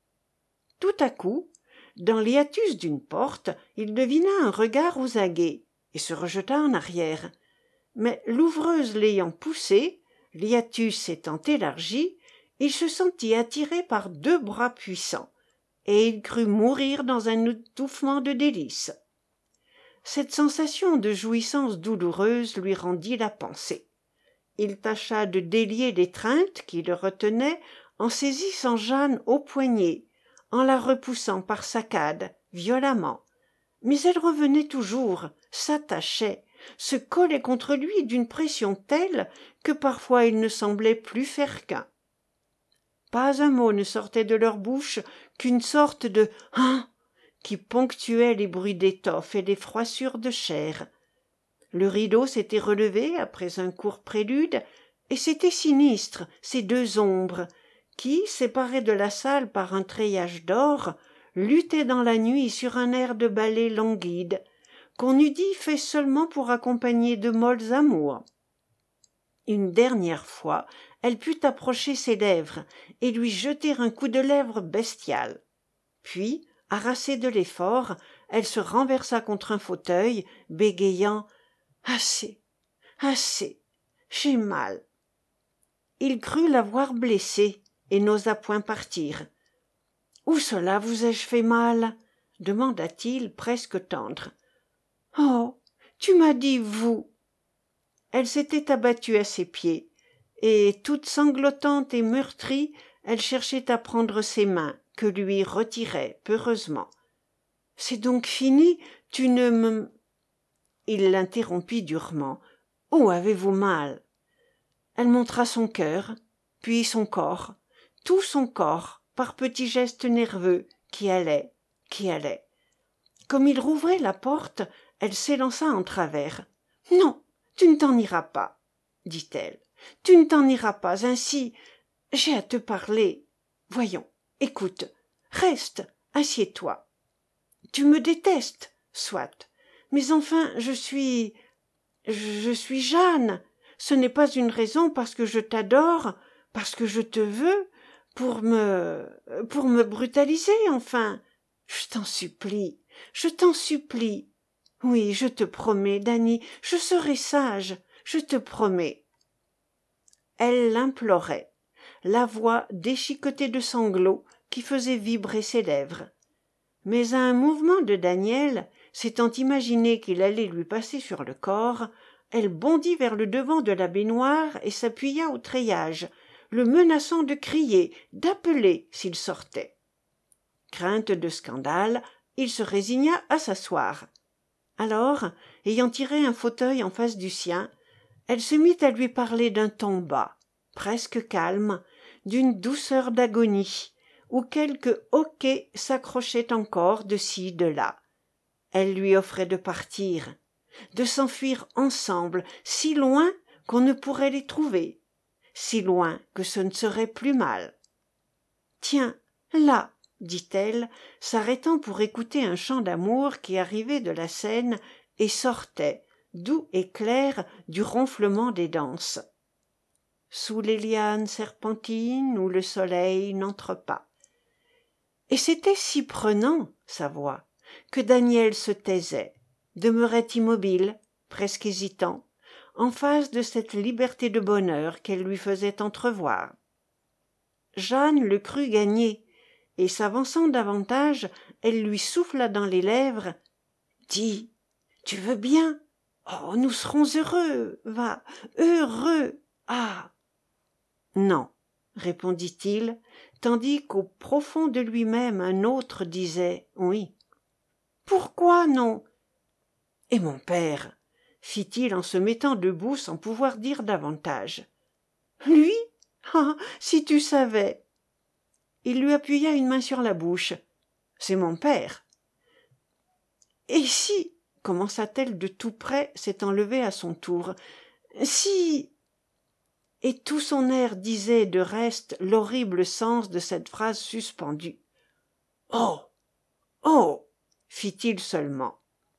Tout à coup, dans l'hiatus d'une porte, il devina un regard aux aguets et se rejeta en arrière. Mais l'ouvreuse l'ayant poussé, l'hiatus étant élargi, il se sentit attiré par 2 bras puissants, et il crut mourir dans un étouffement de délices. Cette sensation de jouissance douloureuse lui rendit la pensée. Il tâcha de délier l'étreinte qui le retenait en saisissant Jeanne au poignet, en la repoussant par saccades, violemment. Mais elle revenait toujours, s'attachait, se collait contre lui d'une pression telle que parfois il ne semblait plus faire qu'un. Pas un mot ne sortait de leur bouche qu'une sorte de « hein » qui ponctuait les bruits d'étoffe et les froissures de chair. Le rideau s'était relevé après un court prélude, et c'était sinistre, ces 2 ombres, qui, séparées de la salle par un treillage d'or, luttaient dans la nuit sur un air de ballet languide, qu'on eût dit fait seulement pour accompagner de molles amours. Une dernière fois, elle put approcher ses lèvres et lui jeter un coup de lèvre bestial. Puis, harassée de l'effort, elle se renversa contre un fauteuil, bégayant « Assez, assez, j'ai mal !» Il crut l'avoir blessée et n'osa point partir. « Où cela vous ai-je fait mal ?» demanda-t-il presque tendre. « Oh, tu m'as dit vous !» Elle s'était abattue à ses pieds, et, toute sanglotante et meurtrie, elle cherchait à prendre ses mains, que lui retirait peureusement. « C'est donc fini, tu ne me... » Il l'interrompit durement. « Où avez-vous mal ?» Elle montra son cœur, puis son corps, tout son corps, par petits gestes nerveux, qui allaient. Comme il rouvrait la porte, elle s'élança en travers. « Non, tu ne t'en iras pas, » dit-elle. « Tu ne t'en iras pas ainsi. J'ai à te parler. Voyons, écoute. Reste, assieds-toi. Tu me détestes, soit. Mais enfin, je suis Jeanne. Ce n'est pas une raison parce que je t'adore, parce que je te veux, pour me brutaliser, enfin. Je t'en supplie. Oui, je te promets, Dany, je serai sage, je te promets. » Elle l'implorait, la voix déchiquetée de sanglots qui faisait vibrer ses lèvres. Mais à un mouvement de Daniel, s'étant imaginé qu'il allait lui passer sur le corps, elle bondit vers le devant de la baignoire et s'appuya au treillage, le menaçant de crier, d'appeler s'il sortait. Crainte de scandale, il se résigna à s'asseoir. Alors, ayant tiré un fauteuil en face du sien, elle se mit à lui parler d'un ton bas, presque calme, d'une douceur d'agonie, où quelques hoquets s'accrochaient encore de ci, de là. Elle lui offrait de partir, de s'enfuir ensemble, si loin qu'on ne pourrait les trouver, si loin que ce ne serait plus mal. « Tiens, là !» dit-elle, s'arrêtant pour écouter un chant d'amour qui arrivait de la Seine et sortait, doux et clair, du ronflement des danses. Sous les lianes serpentines où le soleil n'entre pas. Et c'était si prenant, sa voix, que Daniel se taisait, demeurait immobile, presque hésitant, en face de cette liberté de bonheur qu'elle lui faisait entrevoir. Jeanne le crut gagné, et s'avançant davantage, elle lui souffla dans les lèvres « Dis, tu veux bien ? Oh, nous serons heureux, va, heureux, ah !»« Non, » répondit-il, tandis qu'au profond de lui-même un autre disait « Oui. »« Pourquoi non ?»« Et mon père ?» fit-il en se mettant debout sans pouvoir dire davantage. « Lui ? Ah, si tu savais !» Il lui appuya une main sur la bouche. « C'est mon père. »« Et si, » commença-t-elle de tout près, s'étant levée à son tour, « si... » Et tout son air disait de reste l'horrible sens de cette phrase suspendue. « Oh ! Oh !» fit-il seulement.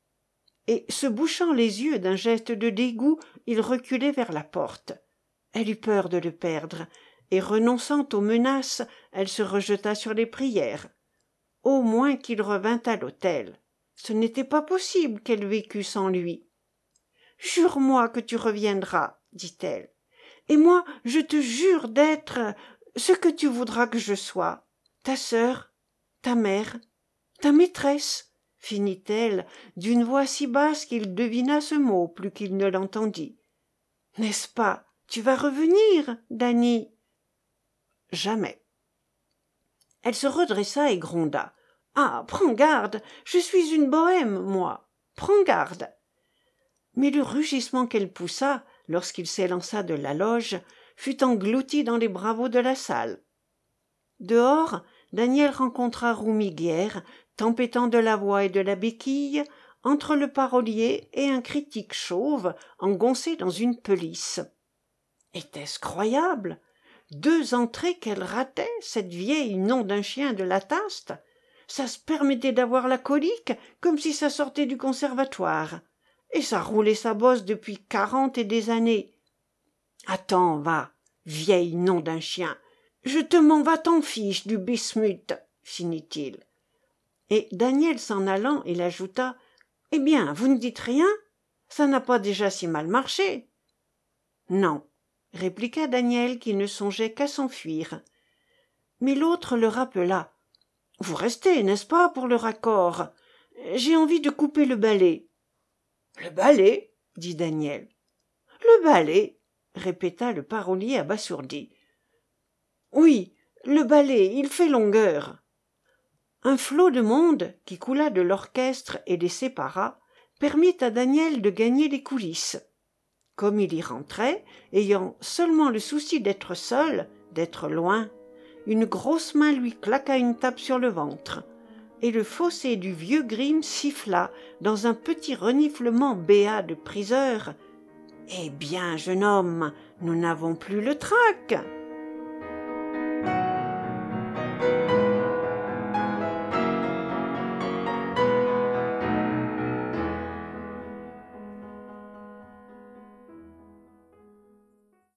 Et, se bouchant les yeux d'un geste de dégoût, il reculait vers la porte. Elle eut peur de le perdre, et renonçant aux menaces, elle se rejeta sur les prières. Au moins qu'il revînt à l'hôtel. Ce n'était pas possible qu'elle vécût sans lui. « Jure-moi que tu reviendras, » dit-elle. « Et moi, je te jure d'être ce que tu voudras que je sois. Ta sœur, ta mère, ta maîtresse, » finit-elle, d'une voix si basse qu'il devina ce mot plus qu'il ne l'entendit. « N'est-ce pas, tu vas revenir, Dany ?»« Jamais. » Elle se redressa et gronda. « Ah, prends garde, je suis une bohème, moi. Prends garde. » Mais le rugissement qu'elle poussa, lorsqu'il s'élança de la loge, fut englouti dans les bravos de la salle. Dehors, Daniel rencontra Roumiguière, tempêtant de la voix et de la béquille, entre le parolier et un critique chauve, engoncé dans une pelisse. Était-ce croyable ? 2 entrées qu'elle ratait, cette vieille nom d'un chien de la Taste. Ça se permettait d'avoir la colique comme si ça sortait du conservatoire. Et ça roulait sa bosse depuis 40 et des années. Attends, va, vieille nom d'un chien, je te m'en va-t'en fiche du bismuth, finit-il. Et Daniel s'en allant, il ajouta, eh bien, vous ne dites rien? Ça n'a pas déjà si mal marché. Non, répliqua Daniel qui ne songeait qu'à s'enfuir. Mais l'autre le rappela. Vous restez, n'est-ce pas, pour le raccord? J'ai envie de couper le balai. Le balai? Dit Daniel. Le balai, répéta le parolier abasourdi. Oui, le balai, il fait longueur. Un flot de monde, qui coula de l'orchestre et les sépara, permit à Daniel de gagner les coulisses. Comme il y rentrait, ayant seulement le souci d'être seul, d'être loin, une grosse main lui claqua une tape sur le ventre, et le fossé du vieux Grimm siffla dans un petit reniflement béat de priseur. « Eh bien, jeune homme, nous n'avons plus le trac !»